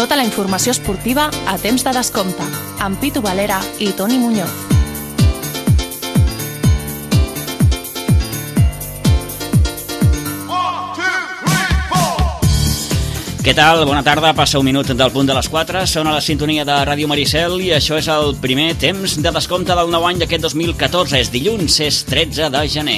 Tota la informació esportiva a temps de descompte, amb Pitu Valera i Toni Muñoz. Què tal? Bona tarda, passa un minut del punt de les 4, són a la sintonia de Ràdio Maricel i això és el primer temps de descompte del nou any d'aquest 2014, és dilluns, és 13 de gener.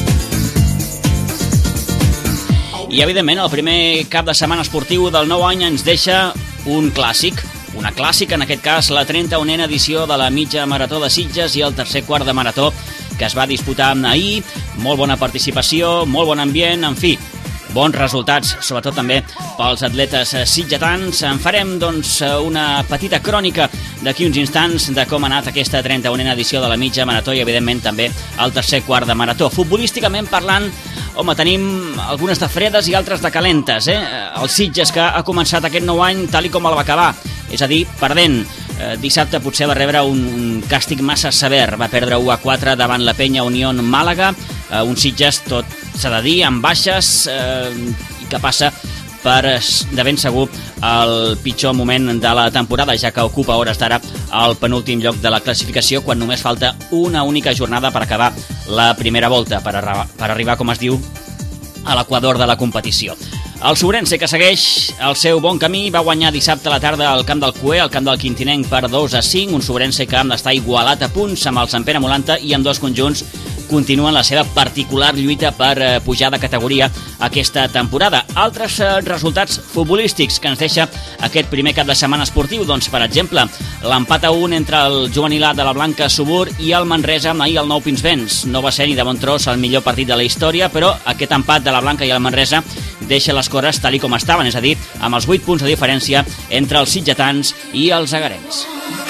I evidentment el primer cap de setmana esportiu del nou any ens deixa un clàssic, una clàssica, en aquest cas la 31a edició de la mitja marató de Sitges i el tercer quart de marató que es va disputar ahir, molt bona participació, molt bon ambient, en fi, bons resultats, sobretot també pels atletes sitgetans. En farem, doncs, una petita crònica d'aquí uns instants de com ha anat aquesta 31a edició de la mitja marató i, evidentment, també el tercer quart de marató. Futbolísticament parlant, home, tenim algunes de fredes i altres de calentes, El Sitges, que ha començat aquest nou any tal i com el va acabar, és a dir, perdent. Dissabte potser va rebre un càstig massa sever, va perdre 1-4 davant la Penya Unión Màlaga, un Sitges, tot s'ha de dir, amb baixes, i que passa per, de ben segur, el pitjor moment de la temporada, ja que ocupa a hores d'ara el penúltim lloc de la classificació, quan només falta una única jornada per acabar la primera volta, per arribar, com es diu, a l'equador de la competició. El Sobrense, que segueix el seu bon camí, va guanyar dissabte a la tarda al camp del Cué, al camp del Quintinenc, per 2-5, un Sobrense que ha d'estar igualat a punts amb el Sant Pere Molanta i amb dos conjunts continuen la seva particular lluita per pujar de categoria aquesta temporada. Altres resultats futbolístics que ens deixa aquest primer cap de setmana esportiu, doncs, per exemple, l'empat a 1 entre el juvenil A de la Blanca Subur i el Manresa ahir al Nou Pinsbens. No va ser ni de bon tros el millor partit de la història, però aquest empat de la Blanca i el Manresa deixa les coses tal i com estaven, és a dir, amb els 8 punts de diferència entre els sitgetans i els agarencs.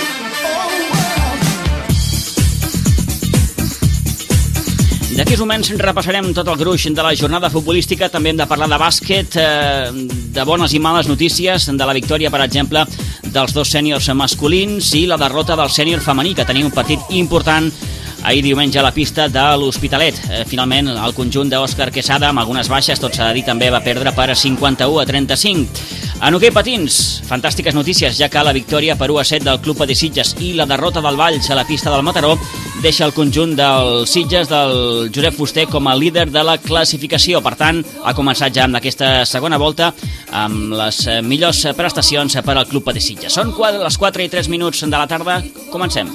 D'aquí uns moments repassarem tot el gruix de la jornada futbolística, també hem de parlar de bàsquet, de bones i males notícies, de la victòria, per exemple, dels dos sèniors masculins i la derrota del sènior femení, que tenia un partit important ahir diumenge a la pista de l'Hospitalet. Finalment, el conjunt d'Òscar Quesada, amb algunes baixes, tot s'ha de dir, també va perdre per 51-35. En hoquei patins, fantàstiques notícies, ja que la victòria per 1-7 del Club Patí Sitges i la derrota del Valls a la pista del Mataró deixa el conjunt del Sitges del Josep Fuster com a líder de la classificació. Per tant, ha començat ja amb aquesta segona volta amb les millors prestacions per al Club Patí Sitges. Són les 4:03 de la tarda. Comencem.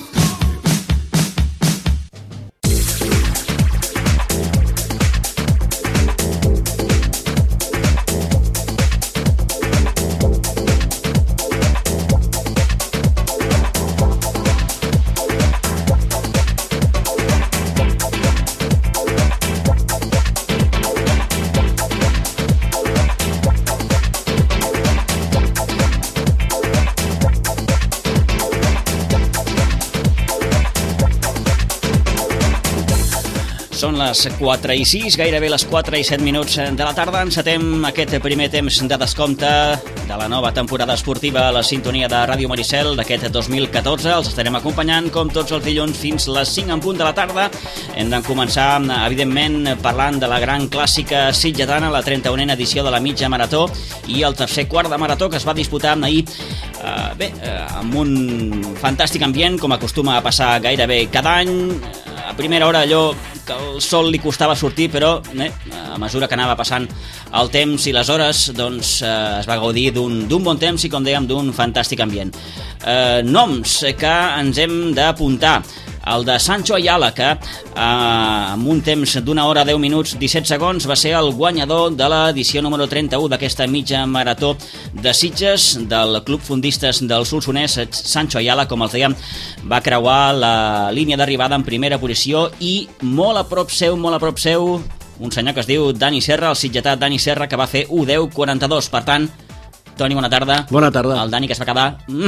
Són les 4:06, gairebé les 4:07 de la tarda. Encetem aquest primer temps de descompte de la nova temporada esportiva a la sintonia de Ràdio Maricel d'aquest 2014. Els estarem acompanyant, com tots els dilluns, fins les 5 en punt de la tarda. Hem de començar, evidentment, parlant de la gran clàssica sitgetana, la 31a edició de la mitja marató i el tercer quart de marató, que es va disputar ahir, amb un fantàstic ambient, com acostuma a passar gairebé cada any. A primera hora allò que el sol li costava sortir, però a mesura que anava passant el temps i les hores, doncs es va gaudir d'un bon temps i, com dèiem, d'un fantàstic ambient. Noms que ens hem d'apuntar. El de Sancho Ayala, que amb un temps d'una hora, 10 minuts, 17 segons, va ser el guanyador de l'edició número 31 d'aquesta mitja marató de Sitges, del Club Fundistes del Solsonès. Sancho Ayala, com els dèiem, va creuar la línia d'arribada en primera posició i molt a prop seu, un senyor que es diu Dani Serra, el sitgetà Dani Serra, que va fer 1:10:42. Per tant, Toni, bona tarda. Bona tarda. El Dani, que es va quedar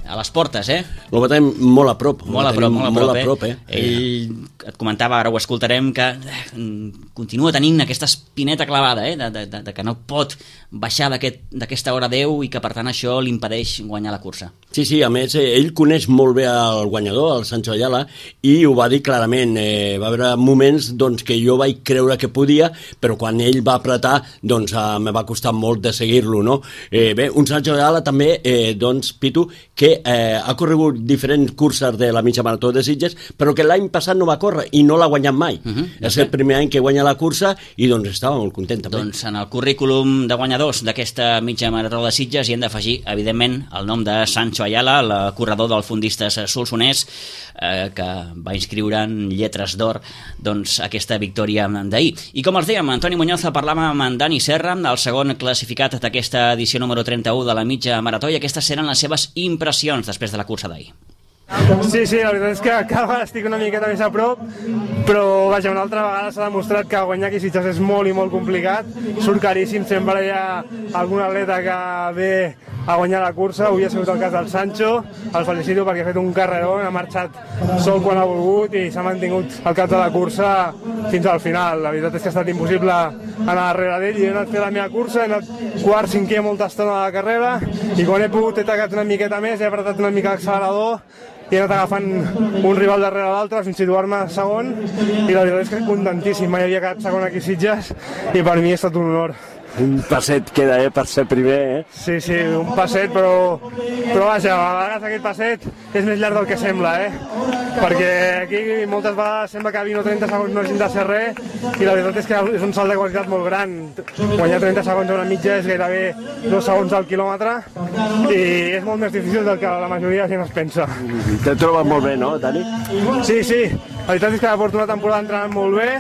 a les portes, Lo veiem molt a prop. Molt a prop. Ell et comentava, ara ho escoltarem, que continua tenint aquesta espineta clavada, de que no pot baixar d'aquesta hora 10 i que per tant això li impedeix guanyar la cursa. Sí, a més, ell coneix molt bé el guanyador, el Sancho Ayala, i ho va dir clarament. Va haver moments que jo vaig creure que podia, però quan ell va apretar, me va costar molt de seguir-lo, no? Bé, un Sancho Ayala també, Pitu, que ha corregut diferents curses de la mitja marató de Sitges, però que l'any passat no va córrer i no l'ha guanyat mai. És el primer any que guanya la cursa i estava molt content també. En el currículum de guanyadors d'aquesta mitja marató de Sitges hi hem d'afegir, evidentment, el nom de Sancho Ayala, el corredor del Fondistes Solsonès, que va inscriure en lletres d'or aquesta victòria d'ahir. I com els dèiem, Antoni Muñoz parlava amb en Dani Serra, el segon classificat d'aquesta edició número 31 de la mitja marató, i aquestes eren les seves impressions després de la cursa d'ahir. Sí, la veritat és que cada vegada estic una miqueta més a prop, però vaja, una altra vegada s'ha demostrat que guanyar aquí Sitges és molt i molt complicat, surt caríssim, sempre hi ha algun atleta que ve a guanyar la cursa. Avui ha sigut el cas del Sancho, el felicito perquè ha fet un carreró, ha marxat sol quan ha volgut i s'ha mantingut al cap de la cursa fins al final. La veritat és que ha estat impossible anar darrere d'ell, i he anat a fer la meva cursa, he anat quart, cinquè molta estona de la carrera, i quan he pogut he tacat una miqueta més, he apretat una mica l'accelerador i he anat agafant un rival darrere l'altre fins situar-me segon, i la veritat és que contentíssim, mai havia quedat segon aquí a Sitges i per mi ha estat un honor. Un passet queda, per ser primer, Sí, un passet, però vaja, a vegades aquest passet és més llarg del que sembla, perquè aquí moltes vegades sembla que 20 o 30 segons no hagin de ser res, i la veritat és que és un salt de qualitat molt gran. Guanyar 30 segons a una mitja és gairebé 2 segons al quilòmetre, i és molt més difícil del que la majoria de gent es pensa. Te trobes molt bé, no, Dani? Sí, la veritat és que porto una temporada entrenant molt bé,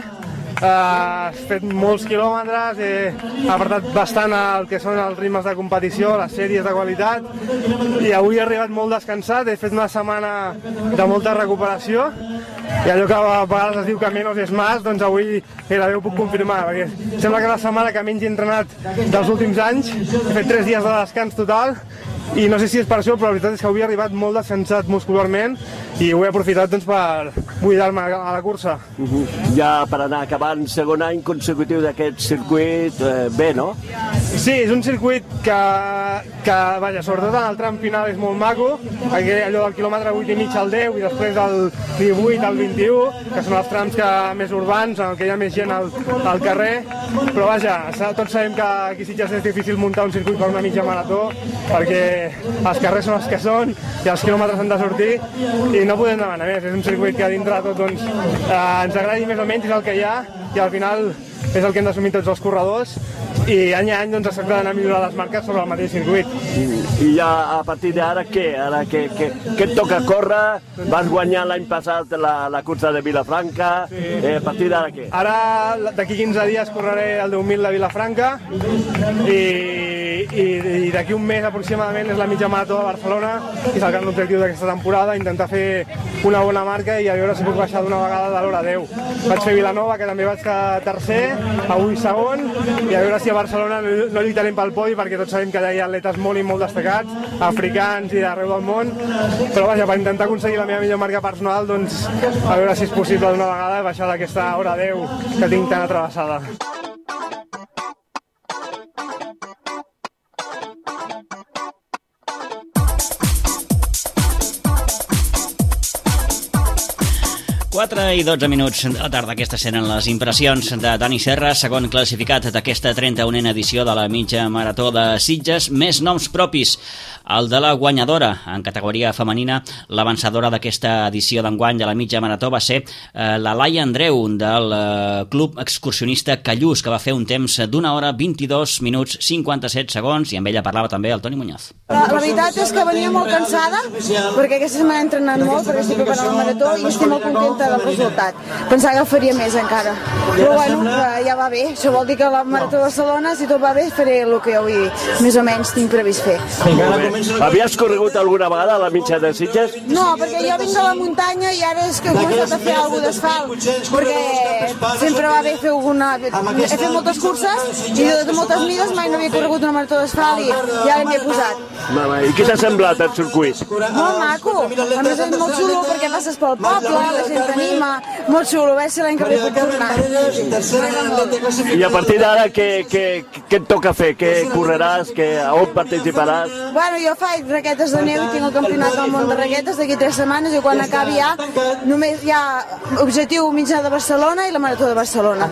he fet molts quilòmetres, he apretat bastant el que són els ritmes de competició, les sèries de qualitat, i avui he arribat molt descansat, he fet una setmana de molta recuperació, i allò que a vegades es diu que menos és más, doncs avui gairebé ho puc confirmar, perquè sembla que la setmana que menys he entrenat dels últims anys, he fet 3 dies de descans total, i no sé si és per això, però la veritat és que avui he arribat molt descansat muscularment i ho he aprofitat per buidar-me a la cursa. Ja per anar acabant segon any consecutiu d'aquest circuit, bé, no? Sí, és un circuit que vaja, sobretot en el tram final és molt maco, allò del quilòmetre 8 i mig al 10 i després del 18 al 21, que són els trams més urbans, en què hi ha més gent al carrer, però vaja, tots sabem que aquí a Sitges és difícil muntar un circuit per una mitja marató, perquè els carrers són els que són i els quilòmetres han de sortir i no podem demanar més. És un circuit que dintre de tot ens agradi més o menys, és el que hi ha, i al final és el que hem d'assumir tots els corredors, i any a any es tracta d'anar a millorar les marques sobre el mateix circuit. I ja a partir d'ara què? Ara què et toca córrer? Vas guanyar l'any passat la cursa de Vilafranca, a partir d'ara què? Ara, d'aquí 15 dies correré el 10.000 de Vilafranca, i d'aquí un mes aproximadament és la mitja marató de Barcelona, i és el gran objectiu d'aquesta temporada, intentar fer una bona marca i a veure si puc baixar d'una vegada de l'hora 10. Vaig fer Vilanova, que també vaig quedar tercer, avui segon, i a veure si a Barcelona no lluitarem pel podi, perquè tots sabem que allà hi ha atletes molt i molt destacats, africans i d'arreu del món, però vaja, per intentar aconseguir la meva millor marca personal, doncs a veure si és possible d'una vegada baixar d'aquesta hora 10 que tinc tan atravessada. I 12 minuts de la tarda. Aquestes eren les impressions de Dani Serra, segon classificat d'aquesta 31a edició de la mitja marató de Sitges. Més noms propis, el de la guanyadora en categoria femenina. La vencedora d'aquesta edició d'enguany de la mitja marató va ser la Laia Andreu, del Club Excursionista Callús, que va fer un temps d'1 hora 22 minuts 57 segons, i amb ella parlava també el Toni Muñoz. La veritat és que venia molt cansada, perquè aquesta setmana he entrenat molt, perquè estic preparant la marató, i estic molt contenta del resultat. Pensava que faria més encara. Però bueno, ja va bé. Això vol dir que la Marató de Barcelona, si tot va bé, faré el que avui més o menys tinc previst fer. Havies corregut alguna vegada a la mitja de Sitges? No, perquè jo vinc de la muntanya i ara és que he començat a fer alguna d'asfalt, perquè sempre va bé fer alguna... He fet moltes curses i de moltes mides mai no havia corregut una marató d'asfalt i ara m'hi he posat. I què t'ha semblat el circuit? Molt maco, a més és molt xulo perquè passes pel poble, la gent t'anima, molt xulo, a veure si l'any que ve puc tornar. I a partir d'ara què et toca fer? Què correràs? On participaràs? Bueno, jo faig raquetes de neu i tinc el campionat del món de raquetes d'aquí 3 setmanes i quan acabi ja només hi ha objectiu mitjà de Barcelona i la Marató de Barcelona.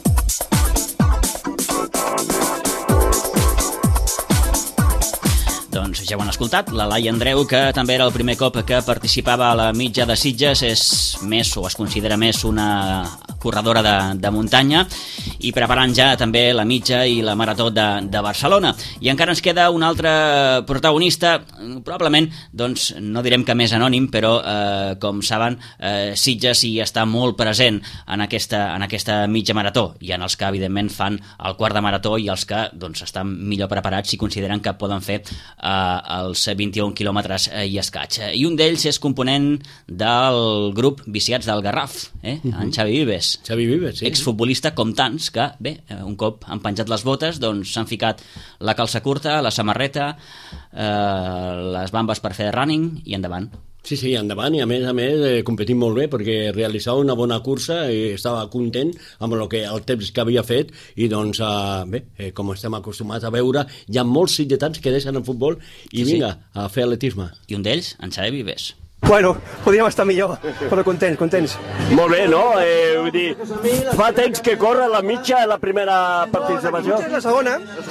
Doncs ja ho han escoltat, la Laia Andreu, que també era el primer cop que participava a la mitja de Sitges, és més, o es considera més, una corredora de muntanya i preparant ja també la mitja i la marató de Barcelona. I encara ens queda un altre protagonista, probablement, doncs, no direm que més anònim, però, com saben, Sitges hi està molt present en aquesta mitja marató. Hi ha els que, evidentment, fan el quart de marató i els que doncs, estan millor preparats si consideren que poden fer els 21 quilòmetres i escaig. I un d'ells és component del grup Viciats del Garraf, en Xavi Vives. Xavi Vives, sí. Exfutbolista com tants que, bé, un cop han penjat les botes, doncs s'han ficat la calça curta, la samarreta, les bambes per fer running i endavant. Sí, endavant, i a més competint molt bé perquè realitzava una bona cursa i estava content amb el temps que havia fet i doncs, bé, com estem acostumats a veure, hi ha molts sitgetans que deixen el futbol i vinga, a fer atletisme. I un d'ells, en Xavi Vives. Bueno, podríem estar millor, però contents. Molt bé, no? Vull dir, fa temps que corre la mitja la primera participació? És la segona.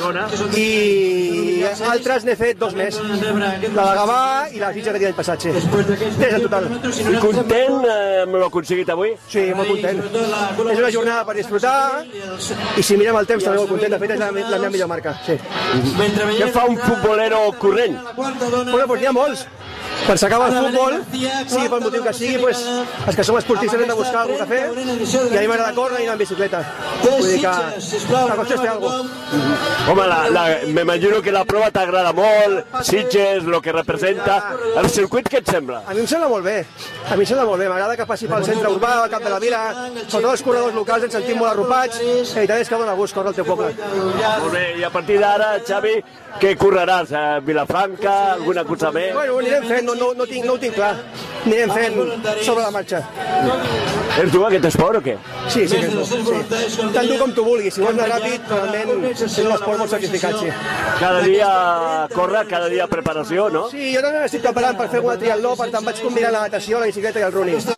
I altres n'he fet 2 més. La de Gavà i la Sitges d'aquí l'any passat, sí. 3 en total. I content amb l'aconseguit avui? Sí, molt content. És una jornada per disfrutar i si mirem el temps també molt content. De fet, és la meva millor marca, sí. Què fa un futbolero corrent? Bueno, doncs n'hi ha molts. Quan s'acaba el futbol, sigui pel motiu que sigui, pues, els que som esportistes hem de buscar alguna cosa a fer i a mi m'agrada córrer i anar en bicicleta. Vull dir que la qüestió és fer alguna cosa. Home, m'imagino que la prova t'agrada molt, Sitges, el que representa. El circuit què et sembla? A mi em sembla molt bé. M'agrada que passi pel centre urbà, al cap de la vila, sobretot els corredors locals ens sentim molt arropats i també és que dona gust córrer al teu poble. Molt bé, i a partir d'ara, Xavi, què correràs? A Vilafranca, alguna cosa més? Bueno, anirem fent, no ho tinc clar. Anirem fent sobre la marxa. És dur aquest esport o què? Sí, que és dur. Sí. Tant dur com tu vulguis. Si vols anar ràpid, realment és un esport molt sacrificat, sí. Cada dia córrer, cada dia preparació, no? Sí, jo també estic preparant per fer una triatló, per tant vaig combinar la natació, la bicicleta i el running.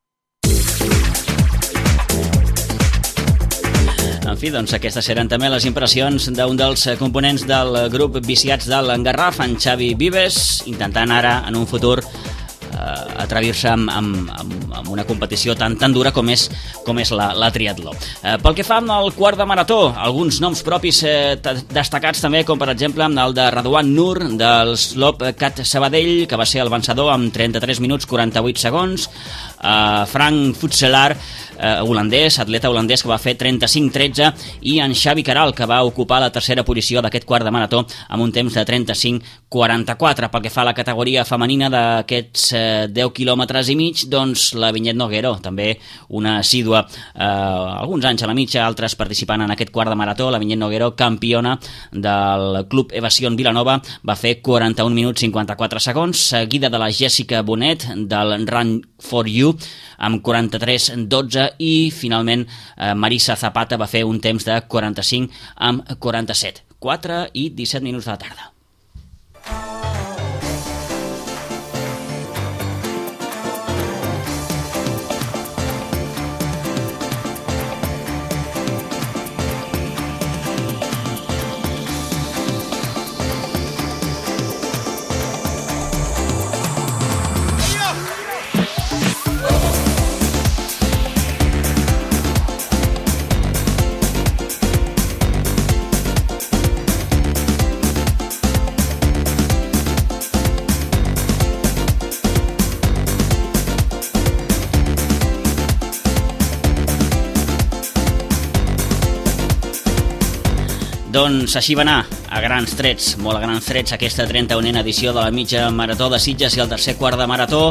En fi, doncs aquestes seran també les impressions d'un dels components del grup Viciats del Garraf, en Xavi Vives, intentant ara, en un futur, atrevir-se amb una competició tan dura com és la triatló. Pel que fa al quart de marató, alguns noms propis destacats també, com per exemple el de Radwan Nur del Slope Cat Sabadell, que va ser el vencedor amb 33 minuts 48 segons, Frank Futselar, atleta holandès, que va fer 35-13, i en Xavi Caral, que va ocupar la tercera posició d'aquest quart de marató amb un temps de 35-44. Pel que fa a la categoria femenina d'aquests 10 quilòmetres i mig, doncs la Vinyet Noguero, també una assídua, alguns anys a la mitja, altres participant en aquest quart de marató. La Vinyet Noguero, campiona del Club Evasion Vilanova, va fer 41 minuts 54 segons, seguida de la Jessica Bonet del Run for You amb 43-12, i finalment Marisa Zapata va fer un temps de 45 amb 47. 4 i 17 minuts de la tarda. Doncs així va anar, a grans trets, molt a grans trets, aquesta 31a edició de la mitja marató de Sitges i el tercer quart de marató.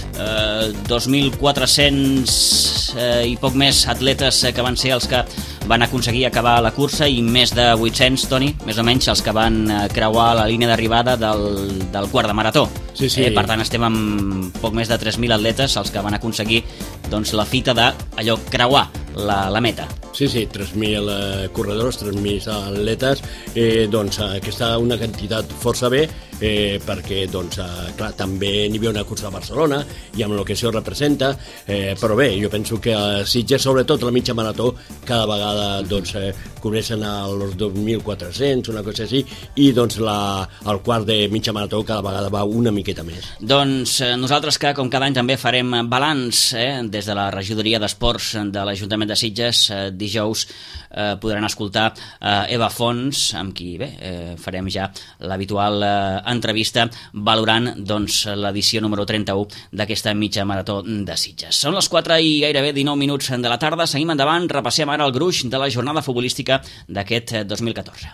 2.400 i poc més atletes que van ser els que van aconseguir acabar la cursa i més de 800, Toni, més o menys, els que van creuar la línia d'arribada del quart de marató. Sí, sí. Per tant, estem amb poc més de 3.000 atletes els que van aconseguir doncs, la fita d'allò creuar la meta. Sí, 3.000 corredors, 3.000 atletes, doncs aquesta una quantitat força bé, perquè doncs, clar, també n'hi havia una cursa a Barcelona i amb el que això representa, però bé, jo penso que a Sitges, sobretot la mitja marató, cada vegada doncs, cobreixen els 2.400, una cosa així, i doncs el quart de mitja marató cada vegada va una miqueta més. Doncs nosaltres que com cada any també farem balanç des de la regidoria d'esports de l'Ajuntament de Sitges, dijous podran escoltar Eva Fons, amb qui farem ja l'habitual entrevista valorant doncs, l'edició número 31 d'aquesta mitja marató de Sitges. Són les 4 i gairebé 19 minuts de la tarda, seguim endavant, repassem ara el gruix de la jornada futbolística d'aquest 2014.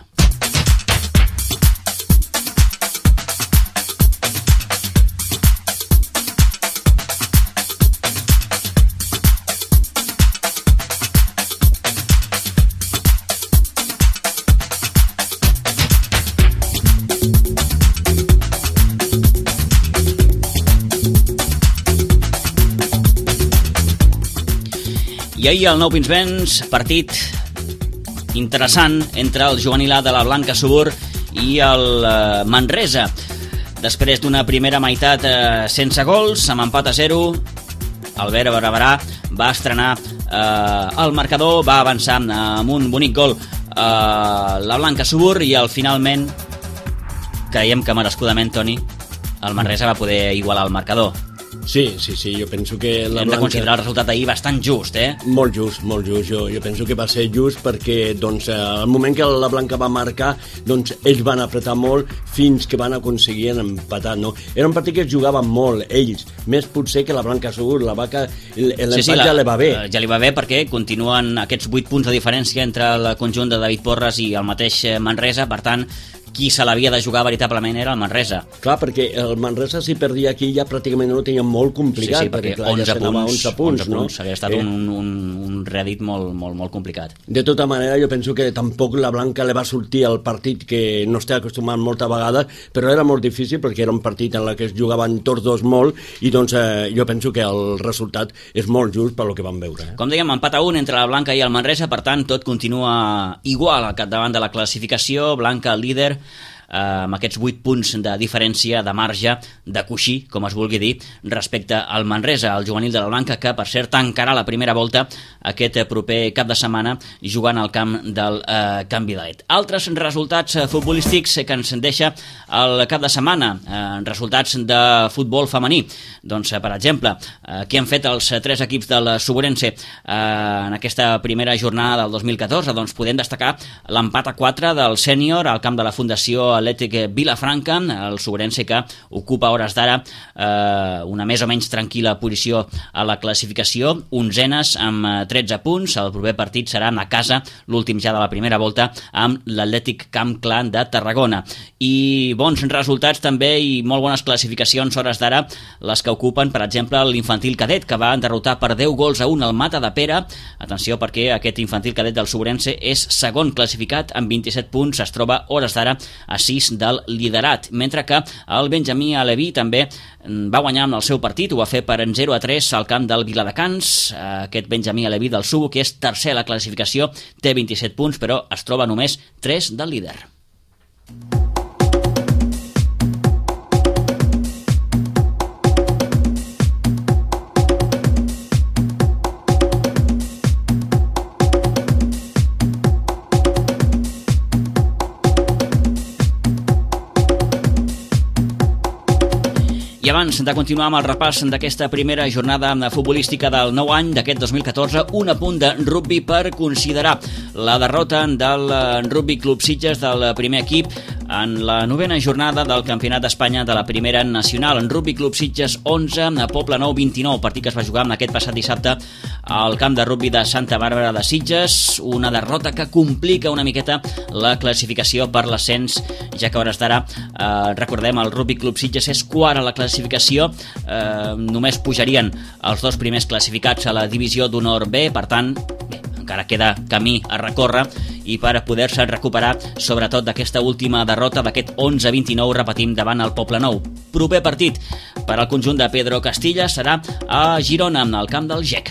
I ahir el Nou Pinsbens, partit interessant entre el juvenil A de la Blanca Subur i el Manresa. Després d'una primera meitat sense gols, amb empat a 0, Albert Barberà va estrenar el marcador, va avançar amb un bonic gol la Blanca Subur i finalment, creiem que merescudament, Toni, el Manresa va poder igualar el marcador. Sí, jo penso que la Hem de considerar el resultat ahir bastant just, Molt just. Jo penso que va ser just perquè, doncs, al moment que la Blanca va marcar, doncs, ells van apretar molt fins que van aconseguir empatar, no? Era un partit que es jugava molt, ells, més potser que la Blanca Subur, la Vaca, l'empat ja li va bé. Ja li va bé perquè continuen aquests 8 punts de diferència entre el conjunt de David Porres i el mateix Manresa, per tant, qui se l'havia de jugar veritablement era el Manresa. Clar, perquè el Manresa, si perdia aquí, ja pràcticament no ho tenia molt complicat, perquè clar, 11 ja s'anava a 11 punts, no? Hauria estat un rèdit molt complicat. De tota manera, jo penso que tampoc la Blanca li va sortir el partit que no està acostumat molta vegada, però era molt difícil perquè era un partit en què es jugaven tots dos molt i doncs jo penso que el resultat és molt just per lo que vam veure. Com dèiem, empat a 1 entre la Blanca i el Manresa, per tant, tot continua igual al capdavant de la classificació, Blanca el líder, amb aquests 8 punts de diferència de marge de coixí, com es vulgui dir, respecte al Manresa, el juvenil de la Blanca, que per cert tancarà la primera volta aquest proper cap de setmana jugant al camp del Can Vidalet. Altres resultats futbolístics que ens deixa el cap de setmana, resultats de futbol femení. Doncs, per exemple, què han fet els 3 equips del Suburense en aquesta primera jornada del 2014? Doncs podem destacar l'empat a 4 del sènior al camp de la Fundació Atlètic Vilafranca, el Suburense que ocupa a hores d'ara una més o menys tranquil·la posició a la classificació, 11enes amb 13 punts. El proper partit serà a casa, l'últim ja de la primera volta, amb l'Atlètic Camp Clar de Tarragona. I bons resultats també i molt bones classificacions a hores d'ara les que ocupen, per exemple, l'infantil cadet, que va derrotar per 10 gols a 1 al Mata de Pere. Atenció, perquè aquest infantil cadet del Suburense és segon classificat amb 27 punts, es troba a hores d'ara a 6 del liderat, mentre que el Benjamí Aleví també va guanyar amb el seu partit, ho va fer per 0-3 al camp del Viladecans. Aquest Benjamí Aleví del Subo, que és tercer a la classificació, té 27 punts, però es troba només 3 del líder. I abans de continuar amb el repàs d'aquesta primera jornada futbolística del nou any d'aquest 2014, un apunt de rugby per considerar la derrota del Rugby Club Sitges del primer equip en la 9a jornada del Campionat d'Espanya de la Primera Nacional. En Rugby Club Sitges 11, a Poblenou 29, partit que es va jugar en aquest passat dissabte al camp de rugby de Santa Bàrbara de Sitges, una derrota que complica una miqueta la classificació per l'ascens, ja que a hores d'ara, recordem, el Rugby Club Sitges és quart a la classificació, només pujarien els dos primers classificats a la divisió d'honor B, per tant, bé, encara queda camí a recórrer i per poder-se recuperar sobretot d'aquesta última derrota d'aquest 11-29, repetim, davant el Poblenou. Proper partit per al conjunt de Pedro Castilla serà a Girona, al camp del GEC.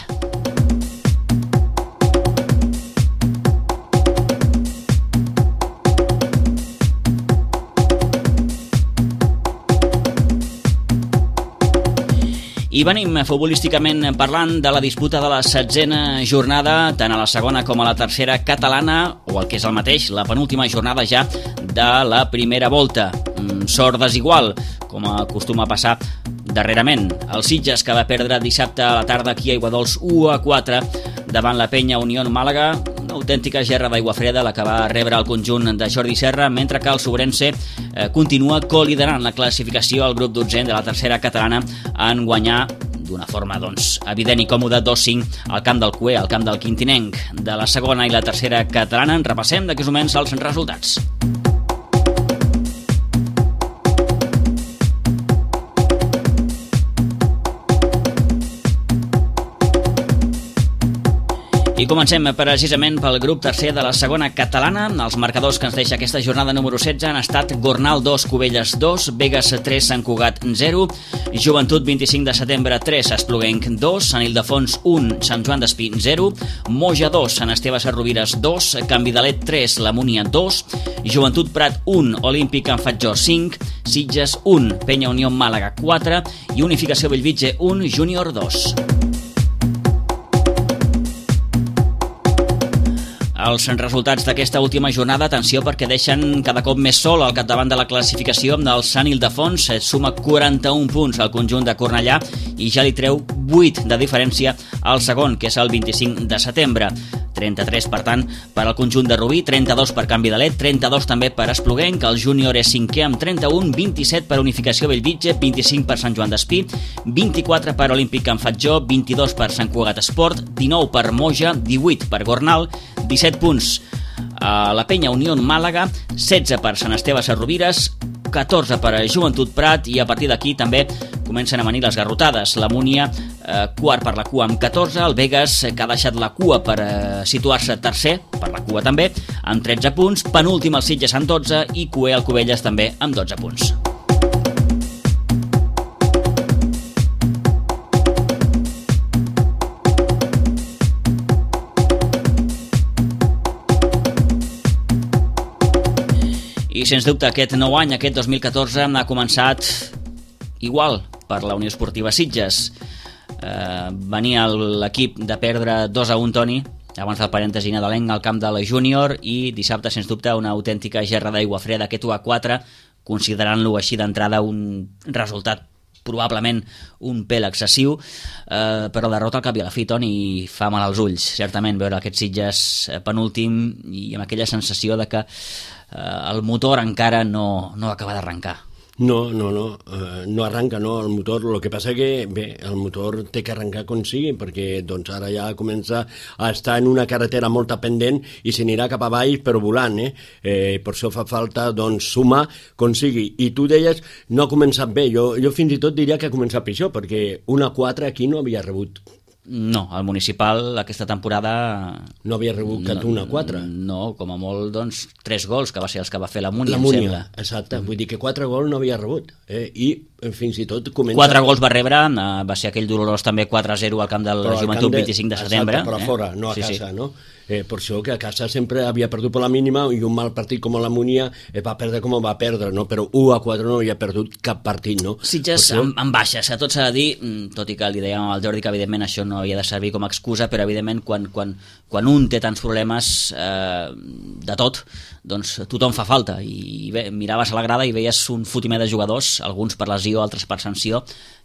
I venim futbolísticament parlant de la disputa de la 16a jornada, tant a la segona com a la tercera catalana, o el que és el mateix, la penúltima jornada ja de la primera volta. Sort desigual, com acostuma a passar darrerament. El Sitges, que va perdre dissabte a la tarda aquí a Aiguadols 1-4 davant la Penya Unió Màlaga, una autèntica gerra d'aigua freda la que va rebre el conjunt de Jordi Serra, mentre que el Sobrense continua coliderant la classificació al grup 12 de la tercera catalana en guanyar d'una forma evident i còmoda 2-5 al camp del Cué, al camp del Quintinenc. De la segona i la tercera catalana en repassem d'aquests moments els resultats. I comencem precisament pel grup tercer de la segona catalana. Els marcadors que ens deixa aquesta jornada número 16 han estat Gornal 2, Cubelles 2, Begues 3, Sant Cugat 0, Joventut 25 de setembre 3, Espluguenc 2, Sant Ildefons 1, Sant Joan d'Espí 0, Moja 2, Sant Esteve Sesrovires 2, Can Vidalet 3, La Múnia 2, Joventut Prat 1, Olímpic Can Fatjó 5, Sitges 1, Penya Unió Màlaga 4 i Unificació Bellvitge 1, Júnior 2. Els resultats d'aquesta última jornada, atenció, perquè deixen cada cop més sol al capdavant de la classificació del Sant Ildefons. Suma 41 punts al conjunt de Cornellà i ja li treu 8 de diferència al segon, que és el 25 de setembre. 33, per tant, per al conjunt de Rubí, 32 per Can Vidalet, 32 també per Espluguenc, el Júnior és 5è amb 31, 27 per Unificació Bellvitge, 25 per Sant Joan d'Espí, 24 per Olímpic Can Fatjó, 22 per Sant Cugat Esport, 19 per Moja, 18 per Gornal, 17 punts a la Penya Unió Màlaga, 16 per Sant Esteve Sesrovires, 14 per Joventut Prat i a partir d'aquí també comencen a venir les garrotades. La Múnia quart per la cua amb 14, el Begues que ha deixat la cua per situar-se tercer, per la cua també, amb 13 punts, penúltim el Sitges amb 12 i Cué el Cubelles també amb 12 punts. I sens dubte aquest nou any, aquest 2014, ha començat igual per la Unió Esportiva Sitges. Venia l'equip de perdre 2-1, Toni, abans del parèntesi nadalenc al camp de la Júnior, i dissabte, sens dubte, una autèntica gerra d'aigua freda, aquest 1-4, considerant-lo així d'entrada un resultat probablement un pèl excessiu, però la derrota al cap i a la fi, Toni, fa mal als ulls, certament, veure aquest Sitges penúltim i amb aquella sensació de que el motor encara no acaba d'arrencar. No arranca, no, el motor. El que passa que, bé, el motor té que arrencar com sigui, perquè doncs ara ja comença a estar en una carretera molt pendent i s'anirà cap avall però volant, per això fa falta doncs sumar com sigui. I tu deies, no ha començat bé, jo fins i tot diria que ha començat pitjor, perquè 1-4 aquí no havia rebut. No, el Municipal aquesta temporada... No havia rebut cap 1-4. No, com a molt, doncs, 3 gols, que va ser els que va fer la Múnia, em sembla. Exacte, vull dir que 4 gols no havia rebut. I fins i tot comença... 4 gols va rebre, va ser aquell dolorós també 4-0 al camp del Joventut 25 de setembre. Exacte, però fora, no a casa, no? Per això que a casa sempre havia perdut per la mínima i un mal partit com la Múnia va perdre com va perdre, no? Però 1-4 no havia perdut cap partit, no? Sitges amb baixes, tot s'ha de dir, tot i que li dèiem al Jordi que evidentment això no havia de servir com a excusa, però evidentment quan un té tants problemes de tot, doncs tothom fa falta, i bé, miraves a la grada i veies un fotimer de jugadors, alguns per lesió, altres per sanció,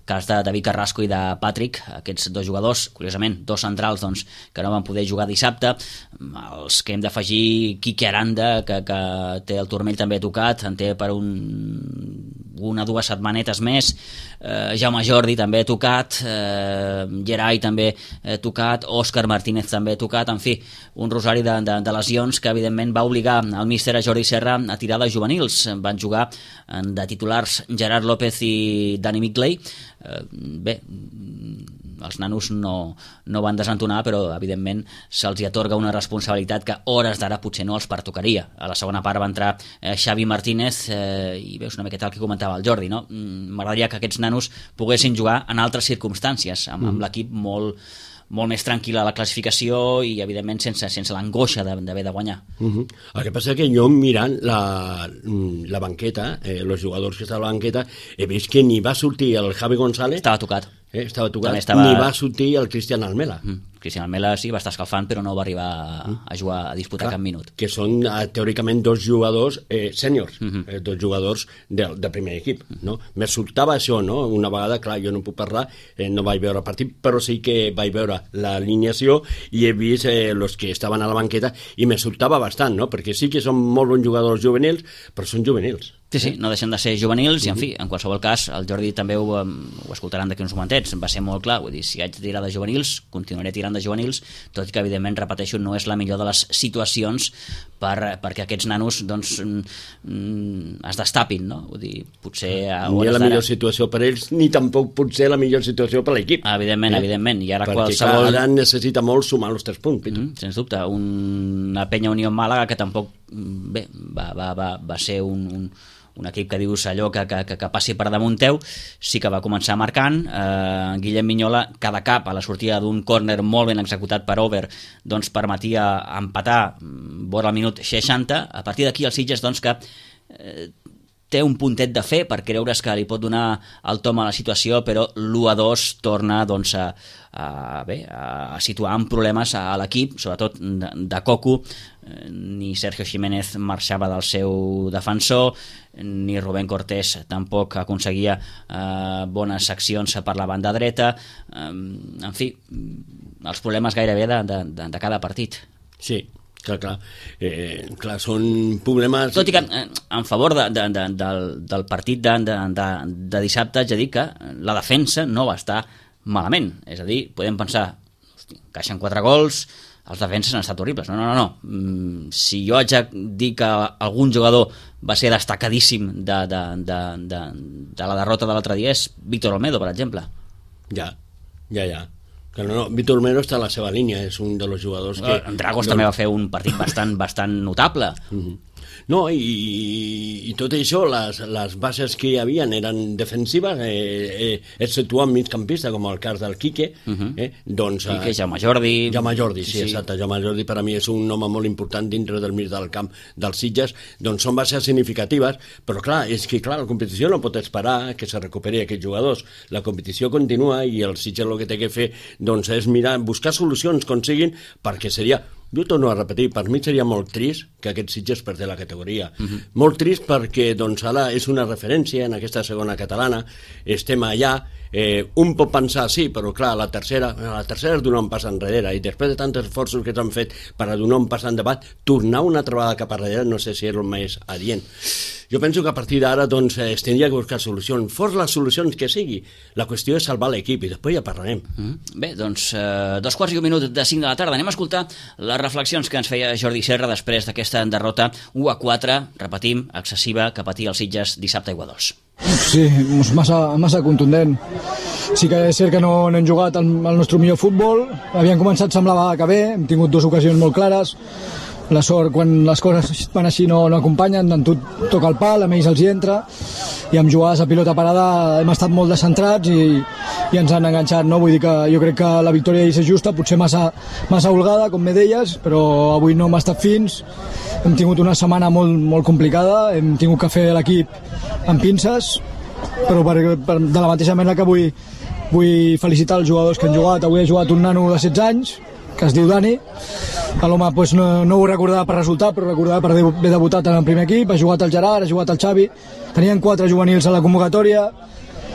cas de David Carrasco i de Patrick, aquests dos jugadors, curiosament, dos centrals doncs, que no van poder jugar dissabte, els que hem d'afegir Quique Aranda, que té el turmell també tocat, en té per una o dues setmanetes més, Jaume Jordi també tocat, Gerai també tocat, Òscar Martínez també tocat, en fi, un rosari de lesions que evidentment va obligar el míster Jordi Serra a tirar de juvenils. Van jugar de titulars Gerard López i Dani Migley. Bé, els nanos no van desentonar, però evidentment se'ls hi atorga una responsabilitat que hores d'ara potser no els pertocaria. A la segona part va entrar Xavi Martínez i veus una miqueta el que comentava el Jordi, no? M'agradaria que aquests nanos poguessin jugar en altres circumstàncies, amb l'equip molt més tranquil a la classificació i evidentment sense l'angoixa d'haver de guanyar. El que passa és que jo mirant la banqueta, els jugadors que estaven a la banqueta, he vist que ni va sortir el Javi González, estava tocat, ni va sortir el Cristian Almela. Cristian Almela sí, va estar escalfant, però no va arribar a jugar, a disputar cap minut. Que són teòricament dos jugadors sèniors, dos jugadors del primer equip, no? Me sortava això, no? Una vegada, clar, jo no puc parlar, no vaig veure el partit, però sí que vaig veure l'alineació i he vist els que estaven a la banqueta i me sortava bastant, no? Perquè sí que són molt bons jugadors juvenils, però són juvenils. Sí, no deixen de ser juvenils i, en fi, en qualsevol cas, el Jordi també ho escoltaran d'aquí uns momentets, va ser molt clar, vull dir, si haig de tirar de juvenils, continuaré tirant de juvenils, tot i que, evidentment, repeteixo, no és la millor de les situacions perquè aquests nanos, doncs, es destapin, no? Vull dir, potser... Ni la millor situació per ells, ni tampoc potser la millor situació per l'equip. Evidentment, i ara perquè qualsevol... Perquè ara necessita molt sumar els 3 punts. Sens dubte, una Penya Unió Màlaga que tampoc, bé, va ser un equip que dius allò que passi per damunt teu, sí que va començar marcant. Guillem Minyola, cada cap a la sortida d'un córner molt ben executat per Over, doncs permetia empatar vora el minut 60. A partir d'aquí el Sitges, doncs, que té un puntet de fe per creure's que li pot donar el tom a la situació, però l'1-2 torna, doncs, a situar en problemes a l'equip, sobretot de Cocu. Ni Sergio Jiménez marxava del seu defensor, ni Rubén Cortés tampoc aconseguia bones accions per la banda dreta. En fi, els problemes gairebé de cada partit. Sí, clar, són problemes... Tot i que en favor del partit de dissabte, haig de dir que la defensa no va estar malament. És a dir, podem pensar, encaixen 4 gols, els defenses han estat horribles. No. Si jo haig de dir que algun jugador va ser destacadíssim de la derrota de l'altre dia és Víctor Olmedo, per exemple. Ja. Que no, Víctor Olmedo està a la seva línia, és un dels jugadors que... Dragos també va fer un partit bastant notable. No, i tot això, les bases que hi havia eren defensives, exceptuant migcampista, com el cas del Quique, doncs... Quique, Jaume Jordi... Jaume Jordi, sí, exacte. Jaume Jordi per a mi és un home molt important dintre del mig del camp dels Sitges, doncs són bases significatives, però clar, és que la competició no pot esperar que se recuperi aquests jugadors. La competició continua i el Sitges el que té que fer doncs, és mirar, buscar solucions com siguin, perquè seria... Jo torno a repetir, per mi seria molt trist que aquest Sitges perdés la categoria. Molt trist perquè doncs, ara és una referència en aquesta segona catalana, estem allà, un pot pensar sí, però clar, la tercera és donar un pas enrere, i després de tants esforços que s'han fet per a donar un pas endavant, tornar una altra vegada cap enrere no sé si és el més adient. Jo penso que a partir d'ara doncs, es tindria que buscar solucions, fos les solucions que sigui. La qüestió és salvar l'equip i després ja parlarem. Bé, doncs 2:15 de 5 de la tarda. Anem a escoltar les reflexions que ens feia Jordi Serra després d'aquesta derrota 1-4, repetim, excessiva, que patia els Sitges dissabte a Iguados. Sí, massa contundent. Sí que és cert que no hem jugat el nostre millor futbol. Havíem començat, semblava que bé, hem tingut 2 ocasions molt clares. La sort, quan les coses van així, no acompanyen, en tu toca el pal, amb ells els hi entra, i amb jugades a pilota parada hem estat molt descentrats i ens han enganxat, no? Vull dir que jo crec que la victòria és justa, potser massa holgada, com me deies, però avui no hem estat fins. Hem tingut una setmana molt complicada, hem tingut que fer l'equip amb pinces, però de la mateixa manera que vull felicitar els jugadors que han jugat. Avui ha jugat un nano de 16 anys, que es diu Dani. L'home pues, no ho recordava per resultat, però recordava per haver debutat en el primer equip. Ha jugat el Gerard, ha jugat el Xavi. Tenien 4 juvenils a la convocatòria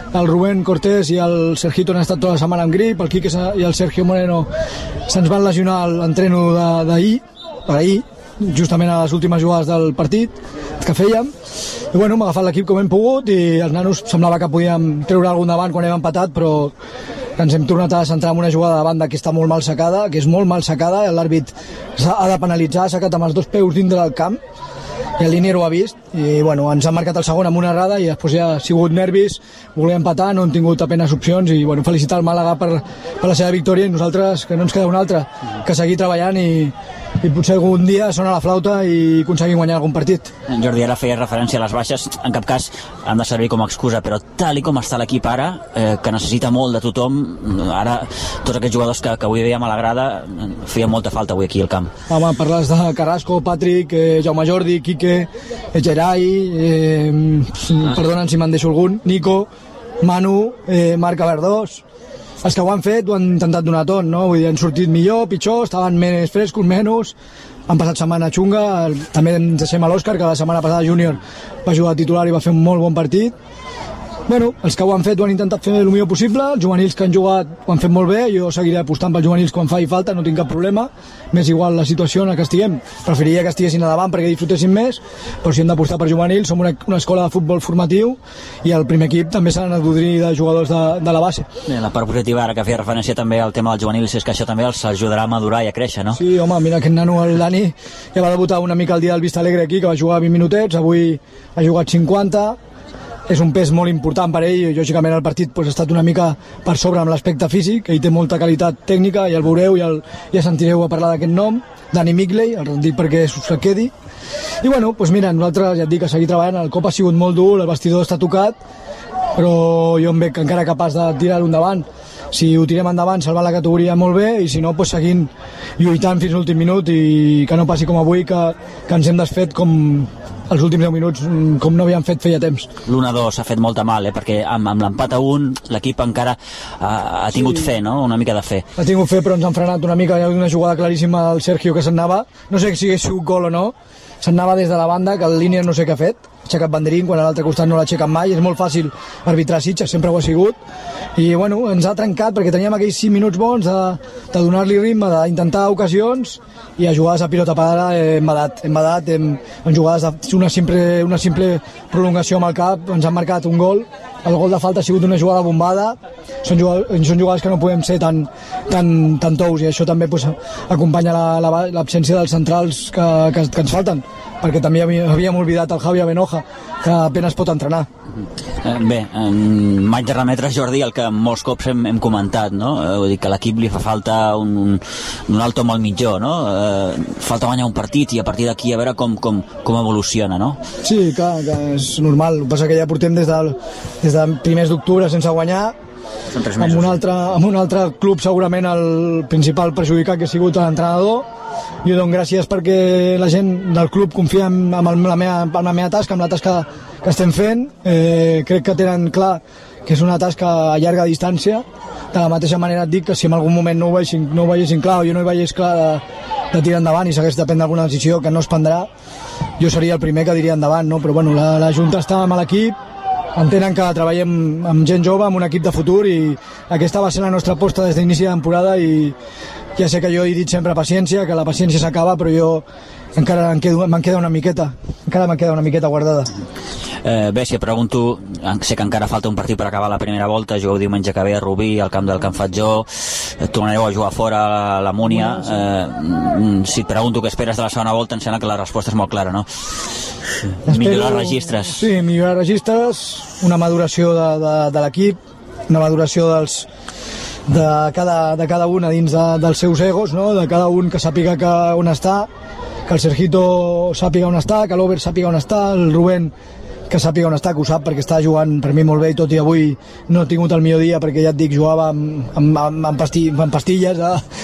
el Rubén Cortés i el Sergito han estat tota la setmana amb grip, el Quique i el Sergio Moreno se'ns van lesionar l'entreno d'ahir, per ahir, justament a les últimes jugades del partit que fèiem, i bueno, hem agafat l'equip com hem pogut i els nanos semblava que podíem treure algun davant quan hem empatat, però ens hem tornat a centrar en una jugada de banda que està molt mal secada, que és molt mal secada, l'àrbit ha de penalitzar, ha secat amb els 2 peus dintre del camp i el Linier ho ha vist i bueno, ens han marcat el segon amb una errada i després ja ha sigut nervis, voler empatar, no hem tingut apenas opcions i bueno, felicitar el Màlaga per la seva victòria i nosaltres que no ens queda una altra que seguir treballant i potser algun dia sona la flauta i aconseguim guanyar algun partit. Jordi, ara feia referència a les baixes, en cap cas han de servir com a excusa, però tal i com està l'equip ara, que necessita molt de tothom, ara tots aquests jugadors que avui veiem a la grada feia molta falta avui aquí al camp. Home, parles de Carrasco, Patrick, Jaume Jordi, Quique, Gerai, perdonen si me'n deixo algun, Nico, Manu, Marc Verdós, els que ho han fet ho han intentat donar tot, no? Vull dir, han sortit millor, pitjor, estaven més frescos, menys, han passat setmana xunga, també ens deixem a l'Òscar, que la setmana passada júnior va jugar a titular i va fer un molt bon partit. Bueno, els que ho han fet ho han intentat fer el millor possible, els juvenils que han jugat ho han fet molt bé, jo seguiré apostant pels juvenils quan faci falta, no tinc cap problema, m'és igual la situació en la que estiguem, preferiria que estiguessin a davant perquè disfrutessin més, però si hem d'apostar per juvenils, som una escola de futbol formatiu i el primer equip també s'ha de nodrir de jugadors de la base. Bé, la part positiva, ara que feia referència també al tema dels juvenils, és que això també els ajudarà a madurar i a créixer, no? Sí, home, mira aquest nano, el Dani, que va debutar una mica el dia del Vista Alegre aquí, que va jugar 20 minutets, avui ha jugat 50, és un pes molt important per ell i lògicament el partit ha estat una mica per sobre amb l'aspecte físic, ell té molta qualitat tècnica i el veureu i ja sentireu a parlar d'aquest nom, Dani Migley, el dic perquè se quedi i bueno, doncs mira, nosaltres ja et dic que seguir treballant, el cop ha sigut molt dur, el vestidor està tocat però jo em veig encara capaç de tirar-ho endavant, si ho tirem endavant salvant la categoria molt bé i si no doncs seguint lluitant fins l'últim minut i que no passi com avui que ens hem desfet com els últims 10 minuts com no havíem fet feia temps. L'1-2 s'ha fet molt de mal, perquè amb l'empat a 1 l'equip encara ha tingut fe, no? Una mica de fe. Ha tingut fe però ens han frenat una mica, hi ha una jugada claríssima del Sergio que se'n anava, no sé si hagués sigut gol o no, se'n anava des de la banda, que el Línia no sé què ha fet, ha aixecat banderín quan a l'altre costat no l'ha aixecat mai, és molt fàcil arbitrar Sitges, sempre ho ha sigut, i bueno, ens ha trencat perquè teníem aquells 5 minuts bons de donar-li ritme, d'intentar ocasions, i a jugades a pilota parada hem badat, en jugades una simple prolongació amb el cap, ens han marcat un gol, el gol de falta ha sigut una jugada bombada, són jugades que no podem ser tan tous i això també acompanya l'absència dels centrals que ens falten, perquè també havíem oblidat el Javi Abenoja, que apenas pot entrenar. Bé, m'haig de remetre, Jordi, el que molts cops hem comentat, no? Vull dir que a l'equip li fa falta un alto amb el mitjó, no? Falta guanyar un partit i a partir d'aquí a veure com evoluciona, no? Sí, clar, que és normal, el que passa que ja portem des de primers d'octubre sense guanyar, amb un altre club segurament el principal perjudicat que ha sigut l'entrenador. Jo dono gràcies perquè la gent del club confia en la meva tasca, en la tasca que estem fent, crec que tenen clar que és una tasca a llarga distància, de la mateixa manera et dic que si en algun moment no ho veiessin clar o jo no hi veiés clar de tirar endavant i s'hagués de prendre alguna decisió que no es prendrà, jo seria el primer que diria endavant, no? Però bueno, la Junta està amb l'equip, entenen que treballem amb gent jove, amb un equip de futur i aquesta va ser la nostra aposta des d'inici de temporada i ja sé que jo he dit sempre paciència, que la paciència s'acaba, però jo encara me'n queda una miqueta guardada. Bé, si et pregunto, sé que encara falta un partit per acabar la primera volta, jugueu diumenge que ve a Rubí, al camp del Can Fatjó, tornareu a jugar fora a la Múnia, si et pregunto què esperes de la segona volta, em sembla que la resposta és molt clara, no? Millorar registres. Sí, millorar registres, una maduració de l'equip, una maduració de cada un a dins dels seus egos, no? De cada un que sàpiga on està, que el Sergito sàpiga on està, que l'Ober sàpiga on està, el Rubén que sàpiga on està, que ho sap perquè està jugant per mi molt bé i tot i avui no he tingut el millor dia perquè ja et dic, jugava amb pastilles,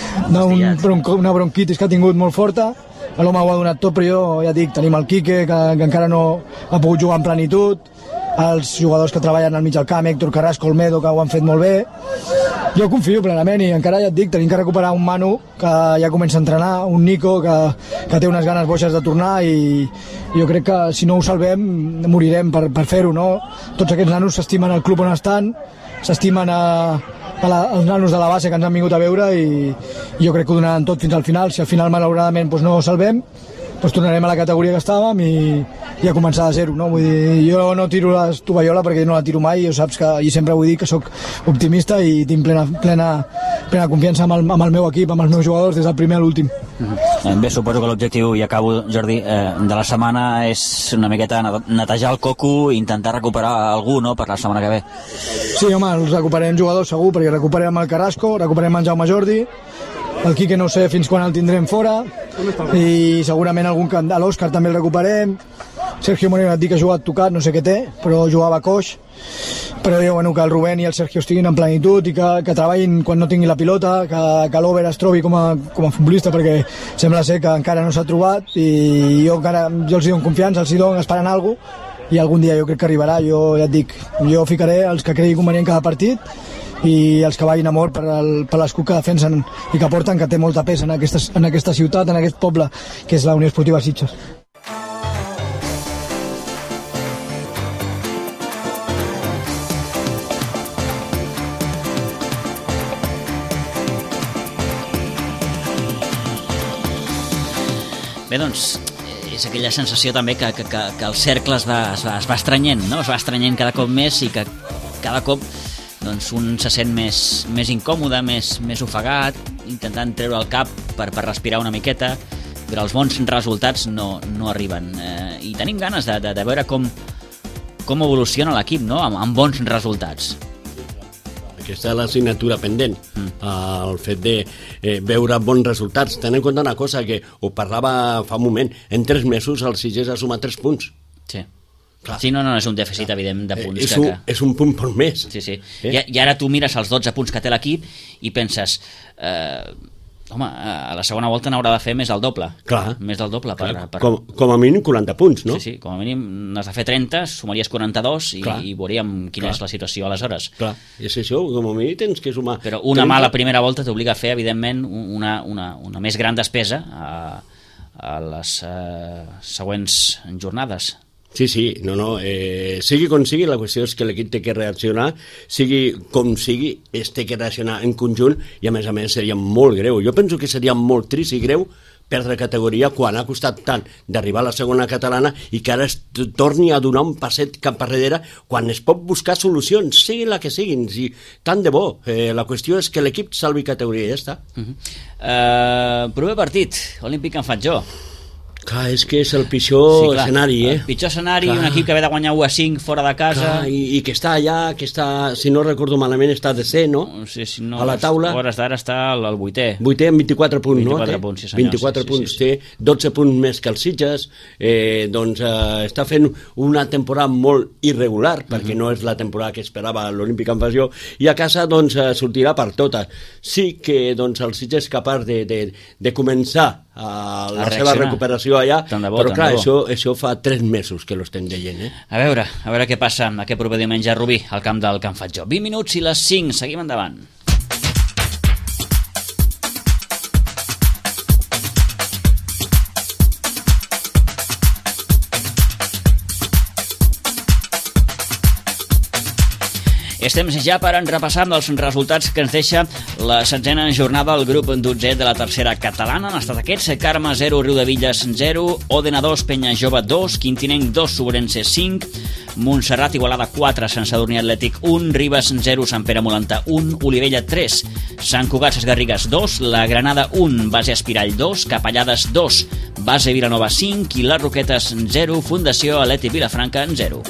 una bronquitis que ha tingut molt forta, l'home ho ha donat tot, però jo ja et dic, tenim el Quique que encara no ha pogut jugar en plenitud, els jugadors que treballen al mig del camp, Héctor Carrasco, Olmedo, que ho han fet molt bé, Jo confio plenament i encara ja et dic, tenim que recuperar un Manu que ja comença a entrenar, un Nico que té unes ganes boixes de tornar i jo crec que si no ho salvem morirem per fer-ho, no? Tots aquests nanos s'estimen al club on estan, s'estimen els nanos de la base que ens han vingut a veure i jo crec que ho donaran tot fins al final. Si al final malauradament no ho salvem, tornarem a la categoria que estàvem i a començar de zero, no? Vull dir, jo no tiro la tovallola perquè no la tiro mai, jo saps que i sempre vull dir que sóc optimista i tinc plena confiança amb el meu equip, amb els meus jugadors des del primer a l'últim. Bé, suposo que l'objectiu, i acabo, Jordi, de la setmana és una miqueta netejar el coco i intentar recuperar algú, no?, per la setmana que ve. Sí, home, els recuperem jugadors segur, perquè recuperem el Carrasco, recuperem el Jaume Jordi, el Quique no sé fins quan el tindrem fora i segurament l'Òscar també el recuperem. Sergio Moreno et dic que ha jugat tocat, no sé què té, però jugava coix. Però bueno, que el Rubén i el Sergio estiguin en plenitud i que treballin quan no tingui la pilota, que l'Over es trobi com a futbolista, perquè sembla ser que encara no s'ha trobat i jo els dono confiança, els dono esperant alguna cosa i algun dia jo crec que arribarà. Jo ja et dic, jo ficaré els que cregui convenient cada partit i els que vagin a mort per l'escut que defensen i que porten, que té molta pes en aquesta ciutat, en aquest poble que és la Unió Esportiva Sitges. Bé, doncs, és aquella sensació també que el cercle es va estrenyent, no? Es va estrenyent cada cop més i que cada cop doncs un se sent més incòmode, més ofegat, intentant treure el cap per respirar una miqueta, però els bons resultats no arriben. I tenim ganes de veure com evoluciona l'equip, no?, amb bons resultats. Aquesta és l'assignatura pendent, el fet de veure bons resultats. Ten en compte una cosa que ho parlava fa un moment, en 3 mesos el Sitges ha sumat 3 punts. Sí. Clar. Sí, no, és un dèficit evident de punts. És un punt per mes. Sí. I ara tu mires els 12 punts que té l'equip i penses, home, a la segona volta n'haurà de fer més del doble. Clar. Més del doble. Com a mínim 40 punts, no? Sí, com a mínim n'has de fer 30, sumaries 42 i veuríem quina és la situació aleshores. Clar, és això, com a mínim tens que sumar. Però una mala primera volta t'obliga a fer, evidentment, una més gran despesa a les següents jornades. Sí, sigui com sigui, la qüestió és que l'equip té que reaccionar, sigui com sigui, té que reaccionar en conjunt i a més seria molt greu. Jo penso que seria molt trist i greu perdre categoria quan ha costat tant d'arribar a la segona catalana i que ara es torni a donar un passet cap darrere quan es pot buscar solucions, sigui la que siguin, tant de bo. La qüestió és que l'equip salvi categoria i ja està. Proper partit, Olímpic en faig jo. Clar, és que és el pitjor escenari, El pitjor escenari, un equip que ve de guanyar 1-5 fora de casa. Clar, i que està allà, si no recordo malament, està de C, no? Sí, no, a la taula. A hores d'ara està al 8è. 8è amb 24 punts, 24 punts, sí senyor. 24 punts, té 12 punts més que els Sitges, doncs està fent una temporada molt irregular, perquè no és la temporada que esperava l'Olímpic en Fasió, i a casa doncs sortirà per totes. Sí que doncs el Sitges és capaç de començar la seva recuperació allà, però clar, això fa 3 mesos que l'estem veient. A veure què passa aquest proper diumenge a Rubí, al camp del Can Fatjó. 20 minuts i les 5, seguim endavant. Estem ja per repassar els resultats que ens deixa la 16a jornada del grup 12 de la tercera catalana. Han estat aquests: Carme 0, Riudevilles 0, Òdena 2, Penya Jove 2, Quintinenc 2, Sobrense 5, Montserrat Igualada 4, Sant Sadurní Atlètic 1, Ribes 0, Sant Pere Molantà 1, Olivella 3, Sant Cugat Ses Garrigues 2, La Granada 1, Base Espirall 2, Capellades 2, Base Vilanova 5 i les Roquetes 0, Fundació Atlètic Vilafranca 0.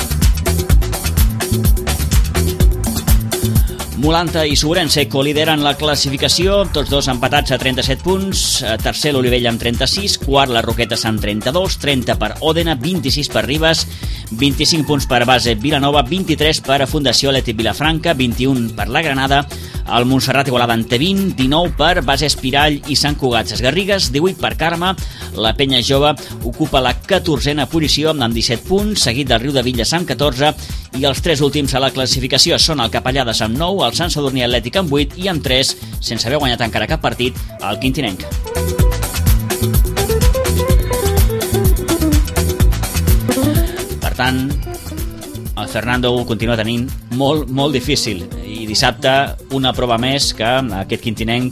Molanta i Sobrense colideren la classificació, tots dos empatats a 37 punts, tercer l'Olivella amb 36, quart les Roquetes amb 32, 30 per Òdena, 26 per Ribes, 25 punts per Base Vilanova, 23 per Fundació Atlètic Vilafranca, 21 per la Granada, El Montserrat Igualada en té 20, 19 per Base Espirall i Sant Cugat Garrigues, 18 per Carme. La Penya Jove ocupa la 14a posició amb 17 punts, seguit del Riu de Villas amb 14, i els 3 últims a la classificació són el Capellades amb 9, el Sant Sadurní Atlètic amb 8 i amb 3, sense haver guanyat encara cap partit, el Quintinenc. Per tant, el Fernando continua tenint molt difícil, i dissabte una prova més que a aquest Quintinenc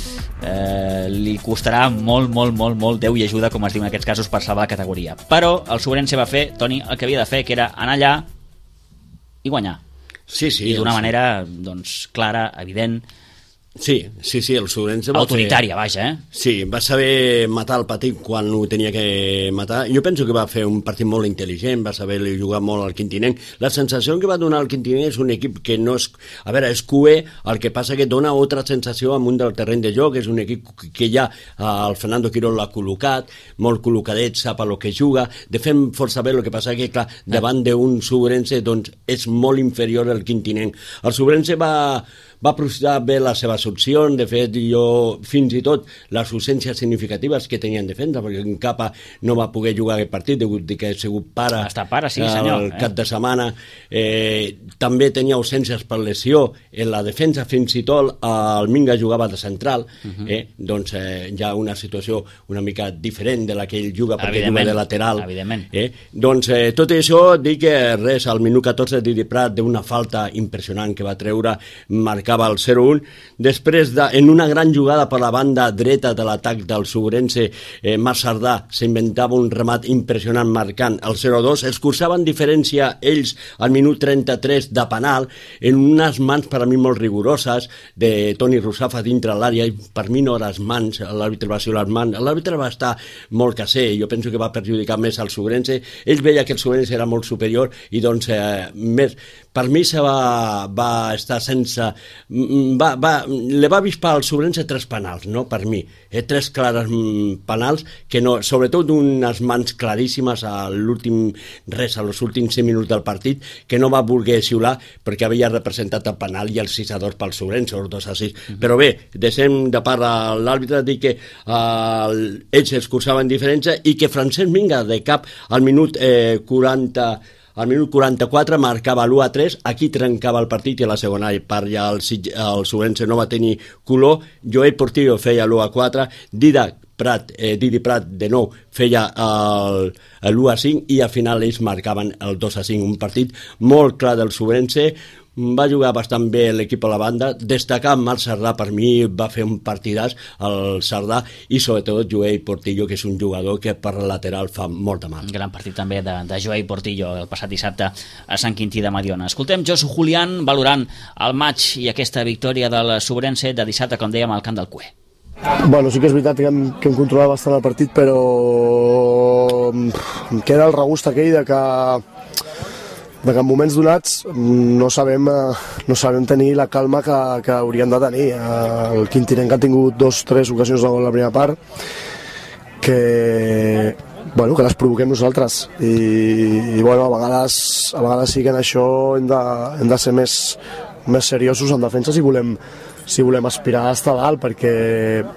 li costarà molt Déu i ajuda, com es diu en aquests casos, per salvar la categoria. Però el Sobrense va fer, Toni, el que havia de fer, que era anar allà i guanyar. Sí, I d'una manera, doncs, clara, evident. Sí, el Sobrense va autoritària, vaja, Sí, va saber matar el partit quan ho tenia que matar. Jo penso que va fer un partit molt intel·ligent, va saber jugar molt al Quintinenc. La sensació que va donar el Quintinenc és un equip que no és... A veure, és cué, el que passa que dona altra sensació amunt del terreny de joc. És un equip que ja el Fernando Quirós l'ha col·locat, molt col·locadet, sap a lo que juga. De fet, força bé, el que passa que, clar, davant d'un Sobrense, doncs, és molt inferior al Quintinenc. El Sobrense va aprofitar bé les seves opcions. De fet, jo fins i tot les ausències significatives que tenien defensa, perquè en Capa no va poder jugar aquest partit degut que ha sigut pare, sí, senyor, el cap de setmana. També tenia ausències per lesió en la defensa, fins i tot el Minga jugava de central. Doncs ja una situació una mica diferent de la que ell juga, perquè juga de lateral. Doncs tot això, dic que res, al minut 14 Didi Prat d'una falta impressionant que va treure, marcava el 0-1, després en una gran jugada per la banda dreta de l'atac del Sobrense, Marc Sardà s'inventava un remat impressionant marcant el 0-2, es cursaven diferència ells al minut 33 de penal, en unes mans per a mi molt rigoroses de Toni Rusafa dintre l'àrea, i per mi no les mans, l'àrbitre va ser les mans, l'àrbitre va estar molt caser, jo penso que va perjudicar més al Sobrense, ell veia que el Sobrense era molt superior, i doncs més, per mi se va estar sense... le va avispar al Sobrense 3 penals, no? Per mi, 3 clares penals, que no, sobretot unes mans claríssimes als últims 5 minuts del partit, que no va voler xiular perquè havia representat el penal i el 6-2 pel Sobrense, o 2-6. Però bé, deixem de part a l'àrbitre, dir que ells es cursaven diferència i que Francesc Minga de cap al minut 44 marcava l'1-3, aquí trencava el partit, i a la segona part ja el Sobrense no va tenir color. Joel Portillo feia l'1-4, Didi Prat de nou feia l'1-5, i al final ells marcaven el 2-5, un partit molt clar del Sobrense. Va jugar bastant bé l'equip a la banda, destacar Marc Sardà, per mi va fer un partidàs el Sardà, i sobretot Joel Portillo, que és un jugador que per lateral fa molt de mal. Gran partit també de Joel Portillo el passat dissabte a Sant Quintí de Mediona. Escoltem Josu Julián valorant el maig i aquesta victòria del Sobrense de dissabte, com dèiem, al camp del Cué. Bueno, sí que és veritat que hem controlat bastant el partit, però em queda el regust aquell de que en moments donats no sabem tenir la calma que hauríem de tenir. El Quintinenc ha tingut 2 o 3 ocasions de gol a la primera part que les provoquem nosaltres, i a vegades sí que en això hem de ser més seriosos en defensa si volem aspirar a estar dalt, perquè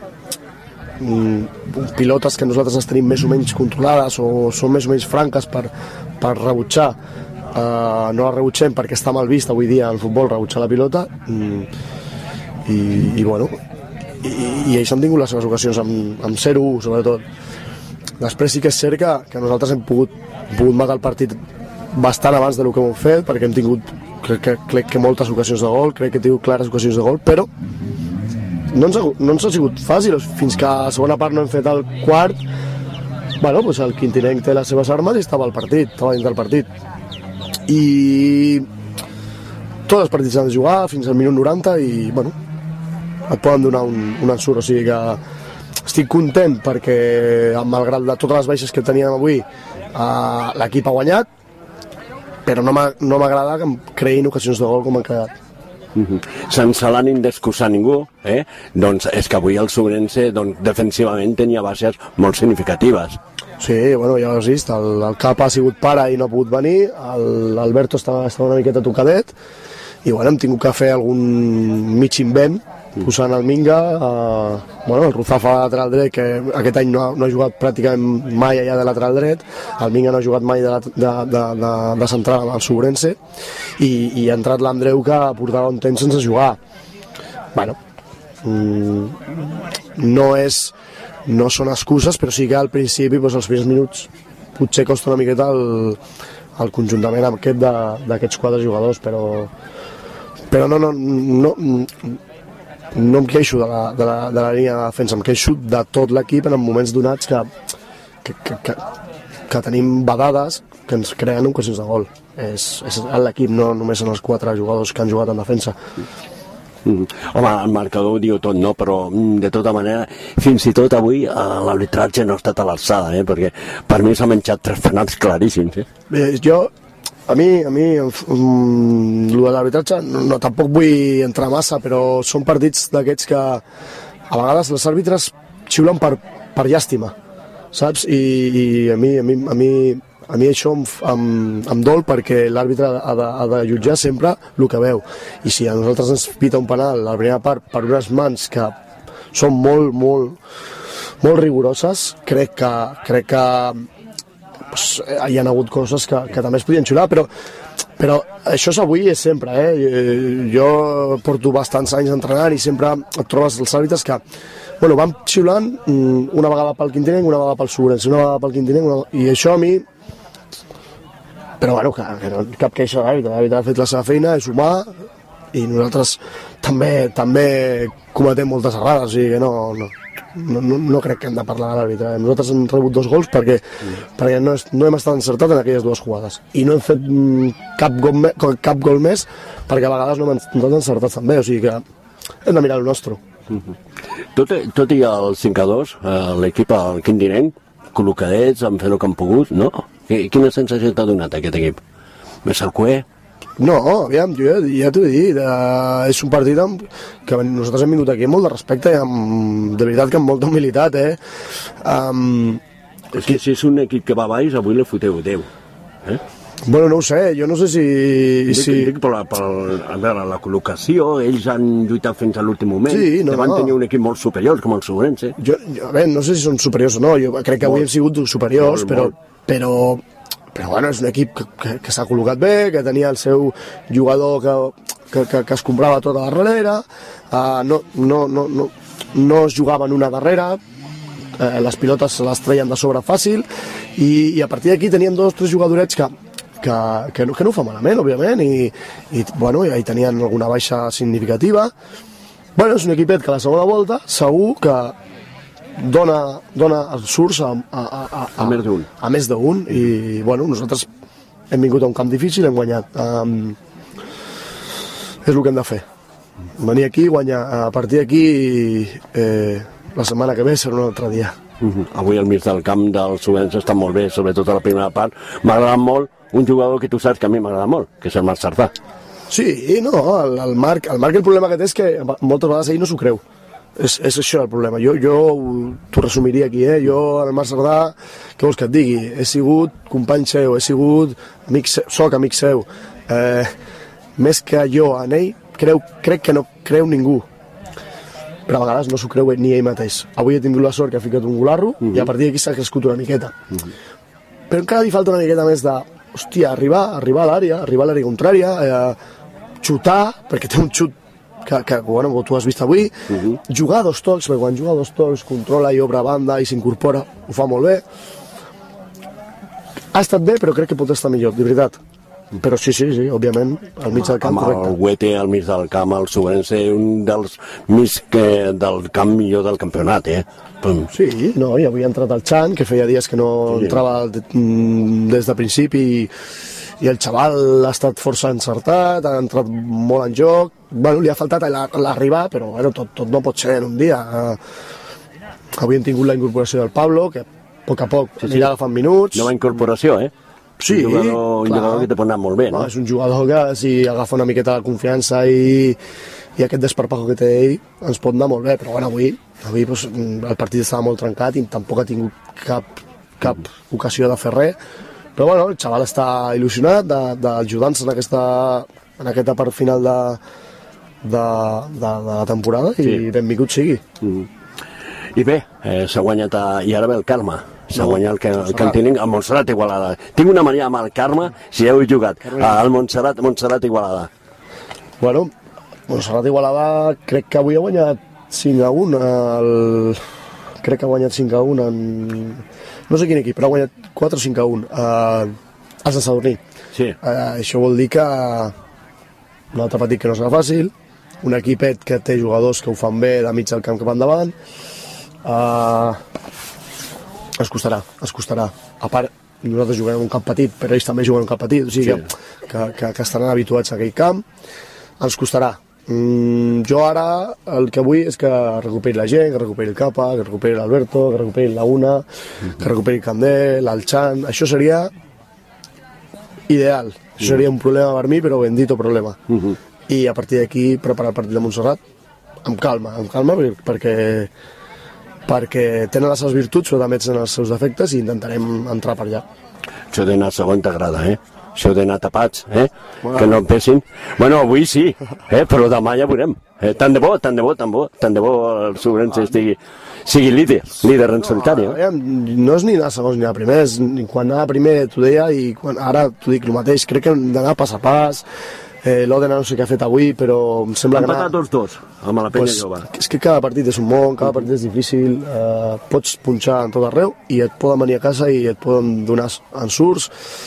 pilotes que nosaltres les tenim més o menys controlades o són més o menys franques per rebutjar, no la rebutgem perquè està mal vist avui dia al futbol rebutjar la pilota, i ells han tingut les seves ocasions amb 0-1 sobretot. Després sí que és cert que nosaltres hem pogut matar el partit bastant abans del que hem fet, perquè hem tingut crec que moltes ocasions de gol, crec que hem tingut clares ocasions de gol, però no ens ha sigut fàcil, fins que a la segona part no hem fet el quart. El Quintinenc té les seves armes i estava dins del partit, i tots els partits s'han de jugar fins al minut 90 i et poden donar un ensurt. O sigui que estic content perquè, malgrat de totes les baixes que teníem avui, l'equip ha guanyat, però no m'agrada que em creïn ocasions de gol com han quedat. Sense l'ànim d'excusar ningú, doncs és que avui el Sobrense defensivament tenia baixes molt significatives. Sí, ja ho has vist, el Cap ha sigut pare i no ha pogut venir, l'Alberto estava una miqueta tocadet, i bueno, hem tingut que fer algun mig invent posant el Minga, el Ruzafa de lateral dret, que aquest any no ha jugat pràcticament mai allà de lateral dret, el Minga no ha jugat mai de central al Sobrense, i ha entrat l'Andreu, que portava un temps sense jugar. Bueno, no són excuses, però sí que al principi, els primers minuts, potser costa una miqueta el conjuntament aquest d'aquests 4 jugadors, però no em queixo de la línia de defensa, em queixo de tot l'equip en moments donats que tenim vedades que ens creen ocasions de gol. És l'equip, no només són els 4 jugadors que han jugat en defensa. Home, el marcador ho diu tot, no? Però de tota manera, fins i tot avui l'arbitratge no ha estat a l'alçada, perquè per mi s'ha menjat 3 penals claríssims. A mi, el de l'arbitratge, no, tampoc vull entrar massa, però són partits d'aquests que a vegades els àrbitres xiulen per llàstima, saps? I a mi això em dol, perquè l'àrbitre ha de jutjar sempre el que veu. I si a nosaltres ens pita un penal a la primera part per unes mans que són molt, molt, molt rigoroses, crec que hi ha hagut coses que també es podien xiular, però això és avui, és sempre, jo porto bastants anys entrenant i sempre et trobes els àrbitres que van xiulant una vegada pel Quintinenc, una vegada pel Sobrense, una vegada pel Quintinenc, i això a mi, però que no cap queixa de l'àrbitre ha fet la seva feina, és humà, i nosaltres també cometem moltes errades, o sigui que no crec que hem de parlar de l'àrbitre. Nosaltres hem rebut 2 gols perquè no hem estat encertat en aquelles 2 jugades, i no hem fet cap gol més perquè a vegades no hem estat encertats també, o sigui que hem de mirar el nostre. Tot i el 5-2, l'equip al Quintinenc, col·locadets, han fet el que han pogut, no? Quina sensació t'ha donat aquest equip? Més al cué? No, aviam, jo ja t'ho he dit, és un partit que nosaltres hem vingut aquí amb molt de respecte i de veritat que amb molta humilitat, És que si és un equip que va baix, avui li foteu 10, Bueno, no ho sé, jo no sé si... Dic per la col·locació, ells han lluitat fins a l'últim moment, van tenir un equip molt superior, com el Sobrense. A veure, no sé si són superiors o no, jo crec que avui hem sigut superiors, però bueno, és un equip que s'ha col·locat bé, que tenia el seu jugador que es comprava tota la darrere, no es jugaven una darrere, les pilotes se les treien de sobre fàcil, i a partir d'aquí teníem 2 o 3 jugadorets que no ho fa malament, òbviament, i hi tenien alguna baixa significativa. Bueno, és un equipet que a la segona volta segur que dona els surts a més d'un, i nosaltres hem vingut a un camp difícil, hem guanyat, és el que hem de fer, venir aquí, guanyar. A partir d'aquí la setmana que ve serà un altre dia. Avui al mig del camp del Sobrense està molt bé, sobretot a la primera part. M'ha agradat molt un jugador que tu saps que a mi m'agrada molt, que és el Marc Sardà. Sí, no, el Marc el problema que té és que moltes vegades ell no s'ho creu. És això el problema. Jo t'ho resumiria aquí, Jo, el Marc Sardà, què vols que et digui? He sigut company seu, soc amic seu. Més que jo en ell, crec que no creu ningú. Però a vegades no s'ho creu ni ell mateix. Avui he tingut la sort que ha ficat un golarro, i a partir d'aquí s'ha crescut una miqueta. Però encara li falta una miqueta més de, arribar a l'àrea contrària, xutar, perquè té un xut que tu has vist avui, jugar 2 tocs, perquè quan juga 2 tocs controla i obre banda i s'incorpora, ho fa molt bé. Ha estat bé, però crec que pot estar millor, de veritat. Però sí, òbviament, al mig del camp, correcte. Amb el Huete al mig del camp, el Sobrense, un dels mig del camp millor del campionat, Sí, no, i avui ha entrat el Chan, que feia dies que no entrava des de principi, i el xaval ha estat força encertat, ha entrat molt en joc. Li ha faltat l'arribar, però tot no pot ser en un dia. Avui hem tingut la incorporació del Pablo, que a poc a poc anirà agafant minuts. Nova incorporació, Sí, un jugador que te pot anar molt bé, no? És un jugador que si agafa una miqueta de confiança i aquest desparpajo que té ell ens pot anar molt bé, però avui el partit estava molt trencat i tampoc ha tingut cap ocasió de fer res, però el xaval està il·lusionat d'ajudar-nos en en aquesta part final de la temporada i benvingut sigui. I bé, s'ha guanyat i ara ve el Carme. S'ha guanyat el que en tinc al Montserrat Igualada. Tinc una mania amb el Carme, si heu jugat al Montserrat Igualada. Bueno, Montserrat Igualada crec que avui ha guanyat 5-1 crec que ha guanyat 5-1 no sé quin equip, però ha guanyat 4 o 5-1 a Sant Sadurní. Això vol dir que un altre partit que no serà fàcil, un equipet que té jugadors que ho fan bé de mig del camp cap endavant. Es costarà. A part, nosaltres juguem un camp petit, però ells també juguen un camp petit, o sigui que estaran habituats a aquell camp. Ens costarà. Jo ara el que vull és que recuperi la gent, que recuperi el Capa, que recuperi l'Alberto, que recuperi la Una, que recuperi el Candel, el Chan. Això seria ideal. Això seria un problema per mi, però bendito problema. I a partir d'aquí preparar el partit de Montserrat amb calma perquè tenen les seves virtuts però també tenen els seus defectes i intentarem entrar per allà. Això d'anar segon t'agrada, Això d'anar tapats, que no empessin. Bueno, avui sí, però demà ja veurem. Tant de bo el Sobrense sigui líder en solitari. No és ni anar segons ni anar primer, quan anar primer t'ho deia i ara t'ho dic el mateix, crec que hem d'anar pas a pas. L'Òdena no sé què ha fet avui, però em sembla que... Han empatat dos, amb la penya jove. És que cada partit és un món, cada partit és difícil, pots punxar en tot arreu i et poden venir a casa i et poden donar ensurts.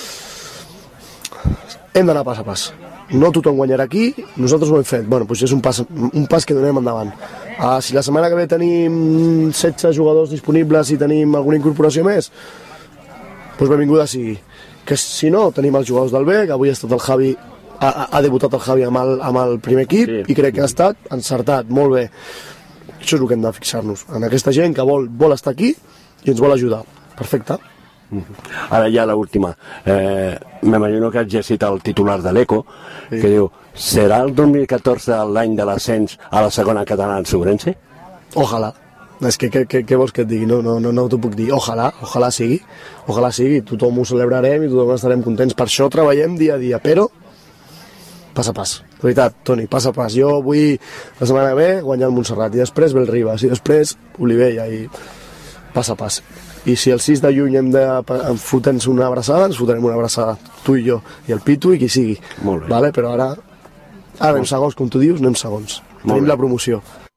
Hem d'anar pas a pas. No tothom guanyarà aquí, nosaltres ho hem fet. Bueno, doncs és un pas que donem endavant. Si la setmana que ve tenim 16 jugadors disponibles i tenim alguna incorporació més, doncs benvinguda sigui. Que si no, tenim els jugadors del B, que avui ha estat el Javi, ha debutat el Javi amb el primer equip i crec que ha estat encertat, molt bé. Això és el que hem de fixar-nos, en aquesta gent que vol estar aquí i ens vol ajudar. Perfecte. Ara ja l'última. M'imagino que has llegit el titular de l'Eco, que diu: serà el 2014 l'any de l'ascens a la segona catalana en Sobrense? Ojalà. És que què vols que et digui? No t'ho puc dir. Ojalà sigui. Tothom ho celebrarem i tothom estarem contents. Per això treballem dia a dia, però pas a pas. De veritat, Toni, pas a pas. Jo vull la setmana que ve guanyar el Montserrat i després ve el Ribas i després Olivella i pas a pas. I si el 6 de juny hem de fotre'ns una abraçada, ens fotrem una abraçada, tu i jo, i el Pitu i qui sigui. Molt bé. Vale? Però ara anem segons, com tu dius, anem segons. Tenim la promoció.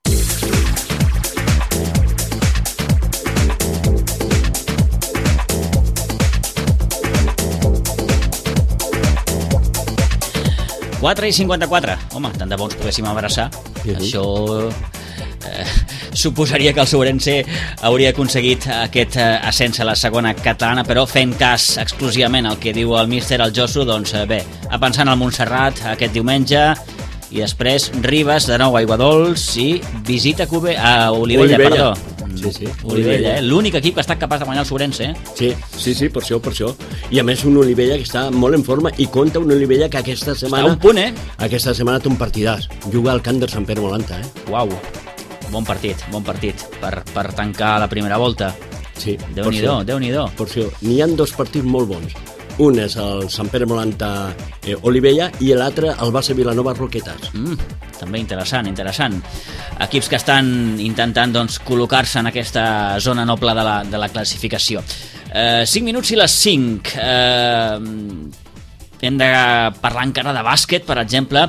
i 4:54. Home, tant de bo ens poguéssim abraçar. Això suposaria que el Sobrense hauria aconseguit aquest ascens a la segona catalana, però fent cas exclusivament al que diu el míster, el Josu, doncs bé, a pensar en el Montserrat aquest diumenge i després Ribas de nou a Aiguadols i visita a Olivella. Perdó. Sí. Olivella, l'únic equip que està capaç de guanyar el Sobrense. Sí, per això. I a més un Olivella que està molt en forma i compta un Olivella que aquesta setmana... Està a un punt, Aquesta setmana té un partidàs. Juga al camp del Sant Pere Molanta, Uau, bon partit per tancar la primera volta. Sí. Déu-n'hi-do. Per això, n'hi ha dos partits molt bons. Un és el Sant Pere Molanta Olivella i l'altre el Base Vilanova Roquetes. També interessant. Equips que estan intentant col·locar-se en aquesta zona noble de la classificació. 5 minuts i les 5. Hem de parlar encara de bàsquet, per exemple.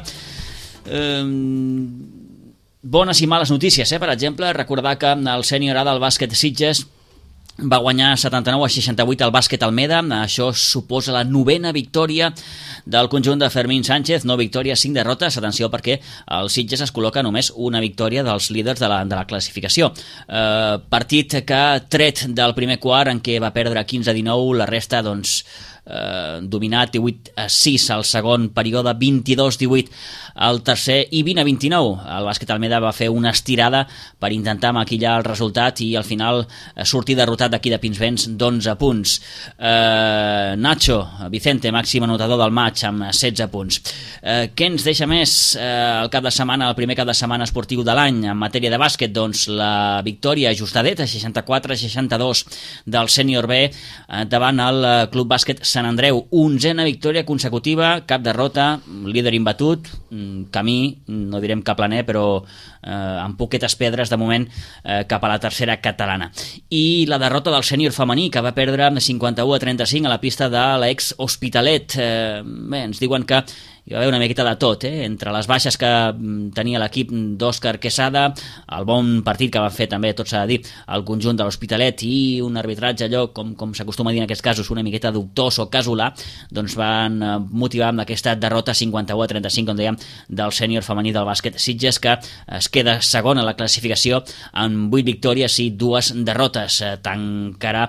Bones i males notícies, per exemple, recordar que el sènior A del bàsquet Sitges va guanyar 79-68 al bàsquet Almeda. Això suposa la 9ª victòria del conjunt de Fermín Sánchez, 9 victòries, 5 derrotes. Atenció, perquè el Sitges es col·loca només una victòria dels líders de la classificació. Partit que tret del primer quart en què va perdre 15-19, la resta dominat 18-6 al segon període, 22-18 al tercer i 20-29. El bàsquet Almeda va fer una estirada per intentar maquillar el resultat i al final sortir derrotat d'aquí de Pinsbens d'11 punts. Nacho Vicente, màxim anotador del maig amb 16 punts. Què ens deixa més el primer cap de setmana esportiu de l'any en matèria de bàsquet? Doncs la victòria ajustadeta 64-62 del sènior B davant el Club Bàsquet Sant Andreu, 11a victòria consecutiva, cap derrota, líder imbatut, camí, no direm que planer, però amb poquetes pedres de moment cap a la tercera catalana. I la derrota del sènior femení, que va perdre 51-35 a la pista de l'ex Hospitalet. Bé, ens diuen que hi va haver una miqueta de tot, entre les baixes que tenia l'equip d'Òscar Quesada, el bon partit que va fer també, tot s'ha de dir, el conjunt de l'Hospitalet i un arbitratge allò, com s'acostuma a dir en aquests casos, una miqueta dubtós o casolà, doncs van motivar amb aquesta derrota 51-35, com dèiem, del sènior femení del bàsquet Sitges, que es queda segon a la classificació amb 8 victòries i 2 derrotes. Tancarà,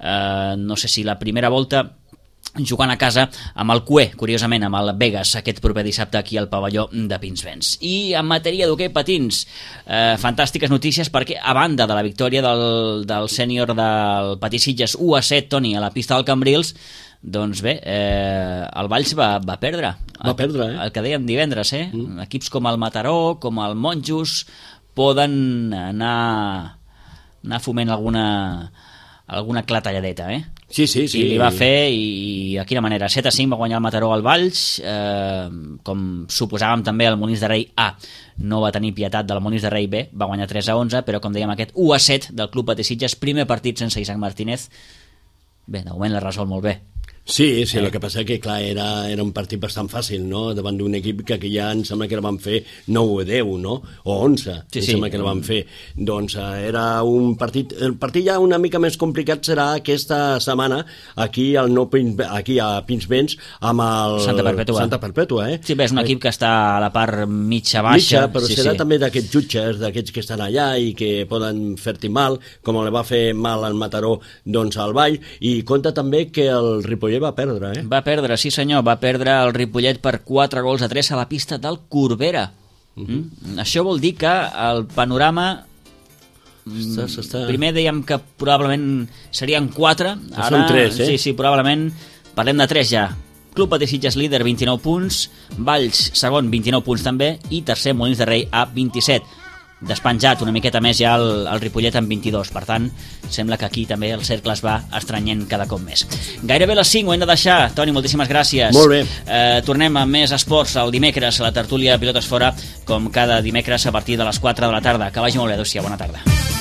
no sé si la primera volta, jugant a casa amb el CUE, curiosament, amb el Vegas, aquest proper dissabte aquí al pavelló de Pinsbens. I en matèria d'hoquei patins, fantàstiques notícies, perquè a banda de la victòria del sènior del Patí Sitges 1-7, Toni, a la pista del Cambrils, doncs bé, el Valls va perdre. Va perdre, El que dèiem divendres, Equips com el Mataró, com el Monjos, poden anar foment alguna clatalladeta, Sí. I li va fer, i de quina manera. 7-5 va guanyar el Mataró al Valls, com suposàvem també el Molins de Rei A no va tenir pietat del Molins de Rei B, va guanyar 3-11, però com dèiem aquest 1-7 del Club Patí Sitges, primer partit sense Isaac Martínez, bé, de moment l'ha resolt molt bé. Sí, el que passa que, clar, era un partit bastant fàcil, no?, davant d'un equip que ja em sembla que el van fer 9 o 10, no?, o 11, em sembla que el van fer. Doncs era un partit... El partit ja una mica més complicat serà aquesta setmana aquí a Pinsbens amb el Santa Perpètua, Sí, bé, és un equip que està a la part mitja-baixa. Però serà també d'aquests jutges, d'aquests que estan allà i que poden fer-t'hi mal, com li va fer mal al Mataró, doncs, al Vall, i compta també que el Ripollet va perdre, Va perdre, sí senyor, va perdre el Ripollet per 4-3 a la pista del Corbera. Això vol dir que el panorama... Primer dèiem que probablement serien 4. Ara són 3, Sí, probablement parlem de 3 ja. Club Patí Sitges líder, 29 punts, Valls segon, 29 punts també, i tercer Molins de Rei a 27. Despenjat una miqueta més ja el Ripollet amb 22, per tant sembla que aquí també el cercle es va estrenyent cada cop més. Gairebé les 5 ho hem de deixar. Toni, moltíssimes gràcies. Molt bé. Tornem amb més esports el dimecres a la tertúlia Pilotes Fora, com cada dimecres a partir de les 4 de la tarda. Que vagi molt bé, adéu-siau, bona tarda.